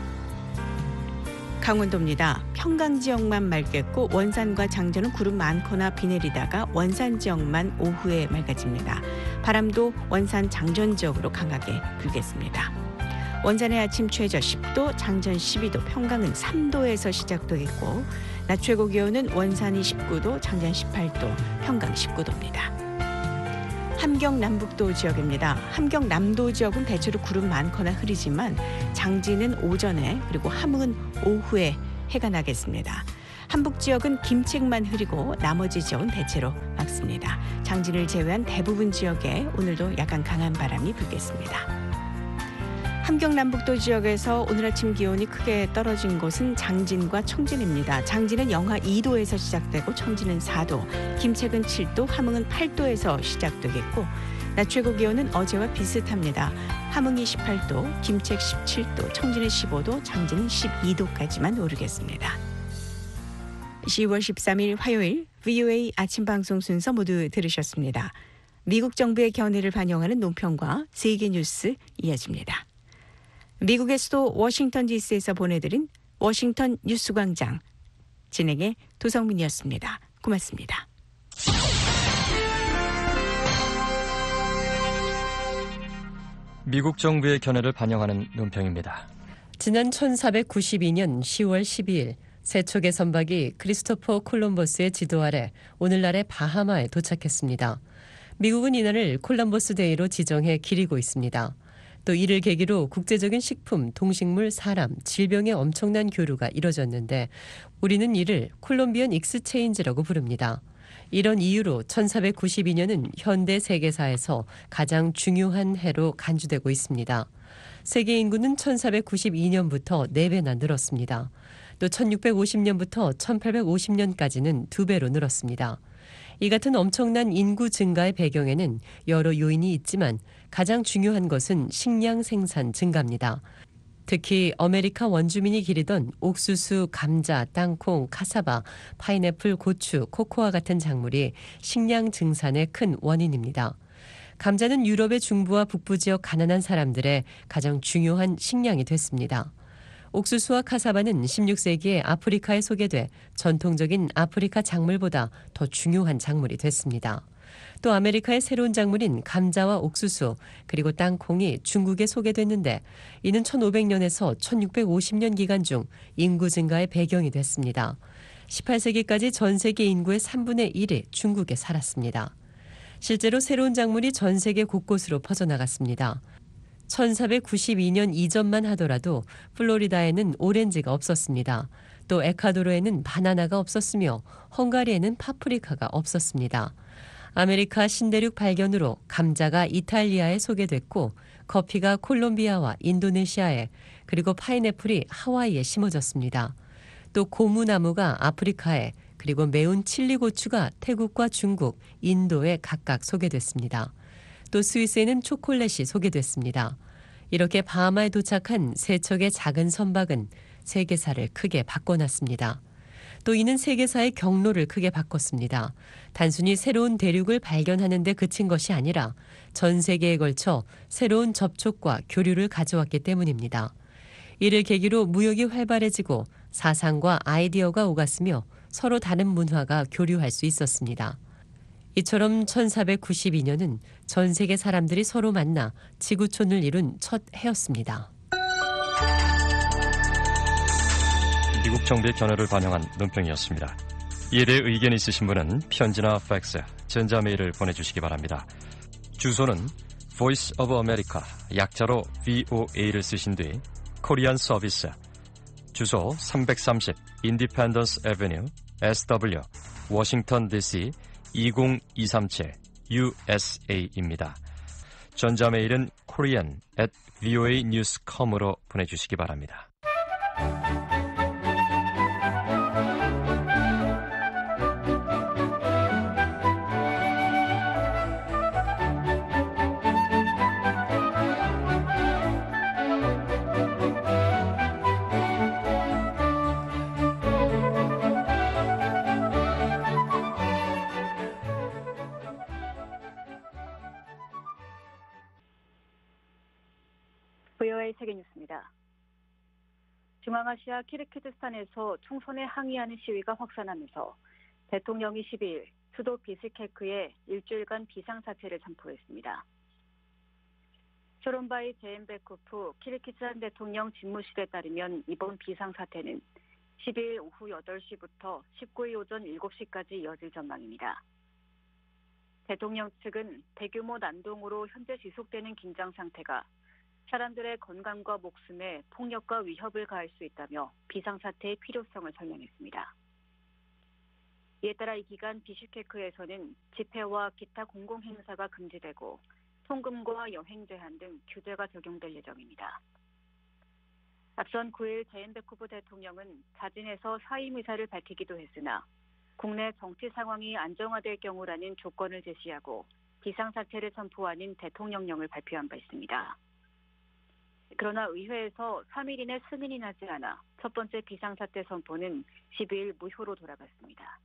강원도입니다. 평강 지역만 맑겠고 원산과 장전은 구름 많거나 비 내리다가 원산 지역만 오후에 맑아집니다. 바람도 원산 장전 지역으로 강하게 불겠습니다. 원산의 아침 최저 10도, 장전 12도, 평강은 3도에서 시작되겠고 낮 최고 기온은 원산이 19도, 장전 18도, 평강 19도입니다. 함경 남북도 지역입니다. 함경 남도 지역은 대체로 구름 많거나 흐리지만 장지는 오전에 그리고 함흥은 오후에 해가 나겠습니다. 함북 지역은 김책만 흐리고 나머지 지역은 대체로 맑습니다. 장지를 제외한 대부분 지역에 오늘도 약간 강한 바람이 불겠습니다. 함경 남북도 지역에서 오늘 아침 기온이 크게 떨어진 곳은 장진과 청진입니다. 장진은 영하 2도에서 시작되고 청진은 4도, 김책은 7도, 함흥은 8도에서 시작되겠고 낮 최고 기온은 어제와 비슷합니다. 함흥이 18도, 김책 17도, 청진은 15도, 장진은 12도까지만 오르겠습니다. 10월 13일 화요일 VOA 아침 방송 순서 모두 들으셨습니다. 미국 정부의 견해를 반영하는 논평과 세계 뉴스 이어집니다. 미국의 수도 워싱턴 DC에서 보내드린 워싱턴 뉴스광장 진행의 도성민이었습니다. 고맙습니다. 미국 정부의 견해를 반영하는 논평입니다. 지난 1492년 10월 12일 세척의 선박이 크리스토퍼 콜럼버스의 지도 아래 오늘날의 바하마에 도착했습니다. 미국은 이날을 콜럼버스 데이로 지정해 기리고 있습니다. 또 이를 계기로 국제적인 식품, 동식물, 사람, 질병의 엄청난 교류가 이뤄졌는데 우리는 이를 콜롬비언 익스체인지라고 부릅니다. 이런 이유로 1492년은 현대 세계사에서 가장 중요한 해로 간주되고 있습니다. 세계 인구는 1492년부터 4배나 늘었습니다. 또 1650년부터 1850년까지는 2배로 늘었습니다. 이 같은 엄청난 인구 증가의 배경에는 여러 요인이 있지만 가장 중요한 것은 식량 생산 증가입니다. 특히 아메리카 원주민이 기르던 옥수수, 감자, 땅콩, 카사바, 파인애플, 고추, 코코아 같은 작물이 식량 증산의 큰 원인입니다. 감자는 유럽의 중부와 북부 지역 가난한 사람들의 가장 중요한 식량이 됐습니다. 옥수수와 카사바는 16세기에 아프리카에 소개돼 전통적인 아프리카 작물보다 더 중요한 작물이 됐습니다. 또 아메리카의 새로운 작물인 감자와 옥수수 그리고 땅콩이 중국에 소개됐는데 이는 1500년에서 1650년 기간 중 인구 증가의 배경이 됐습니다. 18세기까지 전 세계 인구의 3분의 1이 중국에 살았습니다. 실제로 새로운 작물이 전 세계 곳곳으로 퍼져나갔습니다. 1492년 이전만 하더라도 플로리다에는 오렌지가 없었습니다. 또 에콰도르에는 바나나가 없었으며 헝가리에는 파프리카가 없었습니다. 아메리카 신대륙 발견으로 감자가 이탈리아에 소개됐고 커피가 콜롬비아와 인도네시아에 그리고 파인애플이 하와이에 심어졌습니다. 또 고무나무가 아프리카에 그리고 매운 칠리 고추가 태국과 중국, 인도에 각각 소개됐습니다. 또 스위스에는 초콜릿이 소개됐습니다. 이렇게 바하마에 도착한 세 척의 작은 선박은 세계사를 크게 바꿔놨습니다. 또 이는 세계사의 경로를 크게 바꿨습니다. 단순히 새로운 대륙을 발견하는 데 그친 것이 아니라 전 세계에 걸쳐 새로운 접촉과 교류를 가져왔기 때문입니다. 이를 계기로 무역이 활발해지고 사상과 아이디어가 오갔으며 서로 다른 문화가 교류할 수 있었습니다. 이처럼 1492년은 전 세계 사람들이 서로 만나 지구촌을 이룬 첫 해였습니다. 미국 정부의 견해를 반영한 논평이었습니다. 이에 대해 의견이 있으신 분은 편지나 팩스, 전자메일을 보내주시기 바랍니다. 주소는 Voice of America, 약자로 VOA를 쓰신 뒤 코리안 서비스, 주소 330 Independence Avenue, SW, 워싱턴 DC 20237 USA입니다. 전자메일은 korean@voanews.com으로 보내주시기 바랍니다. VOA 세계뉴스입니다. 중앙아시아 키르기즈스탄에서 총선에 항의하는 시위가 확산하면서 대통령이 12일 수도 비스케크에 일주일간 비상사태를 선포했습니다. 쇼론바이 제인베코프 키르기즈스탄 대통령 집무실에 따르면 이번 비상사태는 12일 오후 8시부터 19일 오전 7시까지 이어질 전망입니다. 대통령 측은 대규모 난동으로 현재 지속되는 긴장 상태가 사람들의 건강과 목숨에 폭력과 위협을 가할 수 있다며 비상사태의 필요성을 설명했습니다. 이에 따라 이 기간 비슈케크에서는 집회와 기타 공공행사가 금지되고 통금과 여행 제한 등 규제가 적용될 예정입니다. 앞선 9일 제인베코프 대통령은 자진해서 사임 의사를 밝히기도 했으나 국내 정치 상황이 안정화될 경우라는 조건을 제시하고 비상사태를 선포하는 대통령령을 발표한 바 있습니다. 그러나 의회에서 3일 이내 승인이 나지 않아 첫 번째 비상사태 선포는 12일 무효로 돌아갔습니다.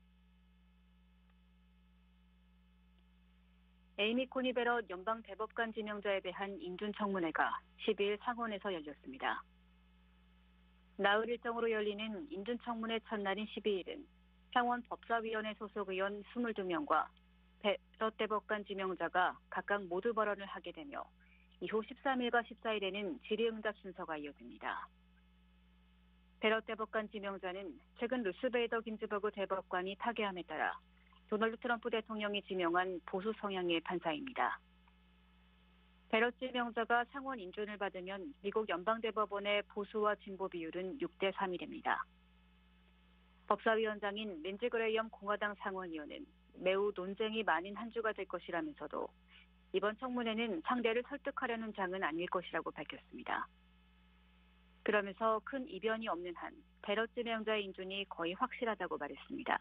에이미 코니 베럿 연방대법관 지명자에 대한 인준청문회가 12일 상원에서 열렸습니다. 나흘 일정으로 열리는 인준청문회 첫날인 12일은 상원 법사위원회 소속 의원 22명과 베럿 대법관 지명자가 각각 모두 발언을 하게 되며 이후 13일과 14일에는 질의응답 순서가 이어집니다. 베럿 대법관 지명자는 최근 루스베이더 긴즈버그 대법관이 타계함에 따라 도널드 트럼프 대통령이 지명한 보수 성향의 판사입니다. 베럿 지명자가 상원 인준을 받으면 미국 연방대법원의 보수와 진보 비율은 6대 3입니다. 법사위원장인 린지 그레이엄 공화당 상원의원은 매우 논쟁이 많은 한 주가 될 것이라면서도 이번 청문회는 상대를 설득하려는 장은 아닐 것이라고 밝혔습니다. 그러면서 큰 이변이 없는 한 베럿 지명자의 인준이 거의 확실하다고 말했습니다.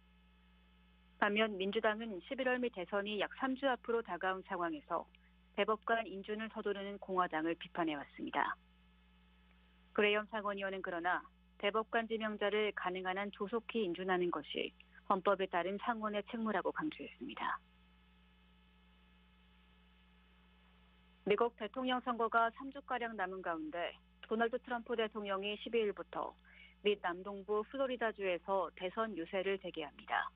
반면 민주당은 11월 미 대선이 약 3주 앞으로 다가온 상황에서 대법관 인준을 서두르는 공화당을 비판해왔습니다. 그레이엄 상원의원은 그러나 대법관 지명자를 가능한 한 조속히 인준하는 것이 헌법에 따른 상원의 책무라고 강조했습니다. 미국 대통령 선거가 3주가량 남은 가운데 도널드 트럼프 대통령이 12일부터 미 남동부 플로리다주에서 대선 유세를 재개합니다.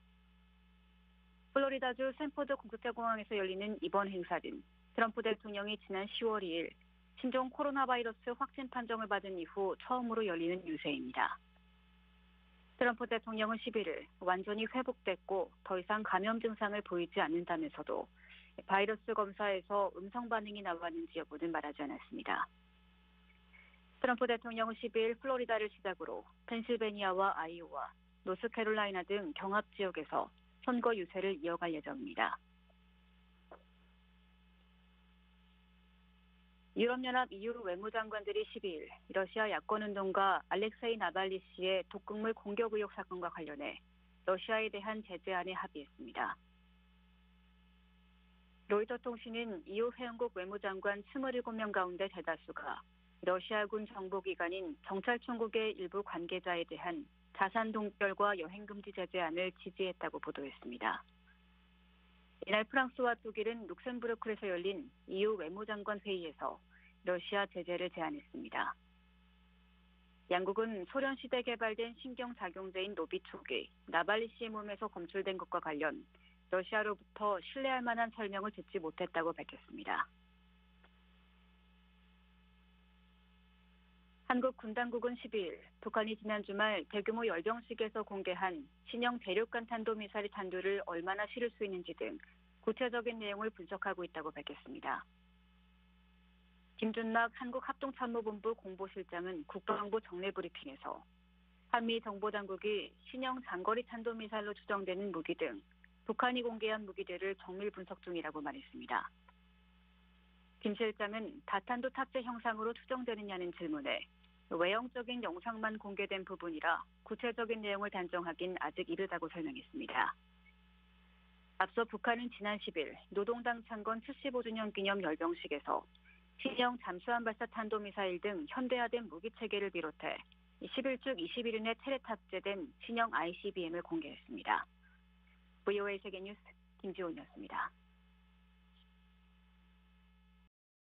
플로리다주 샌포드 국제공항에서 열리는 이번 행사는 트럼프 대통령이 지난 10월 2일 신종 코로나 바이러스 확진 판정을 받은 이후 처음으로 열리는 유세입니다. 트럼프 대통령은 11일 완전히 회복됐고 더 이상 감염 증상을 보이지 않는다면서도 바이러스 검사에서 음성 반응이 나왔는지 여부는 말하지 않았습니다. 트럼프 대통령은 12일 플로리다를 시작으로 펜실베니아와 아이오와, 노스캐롤라이나 등 경합 지역에서 선거 유세를 이어갈 예정입니다. 유럽연합 EU 외무장관들이 12일 러시아 야권운동가 알렉세이 나발리 씨의 독극물 공격 의혹 사건과 관련해 러시아에 대한 제재안에 합의했습니다. 로이터 통신은 EU 회원국 외무장관 27명 가운데 대다수가 러시아군 정보기관인 정찰총국의 일부 관계자에 대한 자산 동결과 여행금지 제재안을 지지했다고 보도했습니다. 이날 프랑스와 독일은 룩셈부르크에서 열린 EU 외무장관 회의에서 러시아 제재를 제안했습니다. 양국은 소련 시대 개발된 신경작용제인 노비촉이 나발리 씨의 몸에서 검출된 것과 관련 러시아로부터 신뢰할 만한 설명을 듣지 못했다고 밝혔습니다. 한국 군당국은 12일 북한이 지난 주말 대규모 열병식에서 공개한 신형 대륙간 탄도미사일 탄두를 얼마나 실을 수 있는지 등 구체적인 내용을 분석하고 있다고 밝혔습니다. 김준락 한국합동참모본부 공보실장은 국방부 정례 브리핑에서 한미 정보당국이 신형 장거리 탄도미사일로 추정되는 무기 등 북한이 공개한 무기들을 정밀 분석 중이라고 말했습니다. 김 실장은 다탄도 탑재 형상으로 추정되느냐는 질문에 외형적인 영상만 공개된 부분이라 구체적인 내용을 단정하긴 아직 이르다고 설명했습니다. 앞서 북한은 지난 10일 노동당 창건 75주년 기념 열병식에서 신형 잠수함 발사 탄도미사일 등 현대화된 무기체계를 비롯해 11주 21일에 테레 탑재된 신형 ICBM을 공개했습니다. VOA 세계뉴스 김지원이었습니다.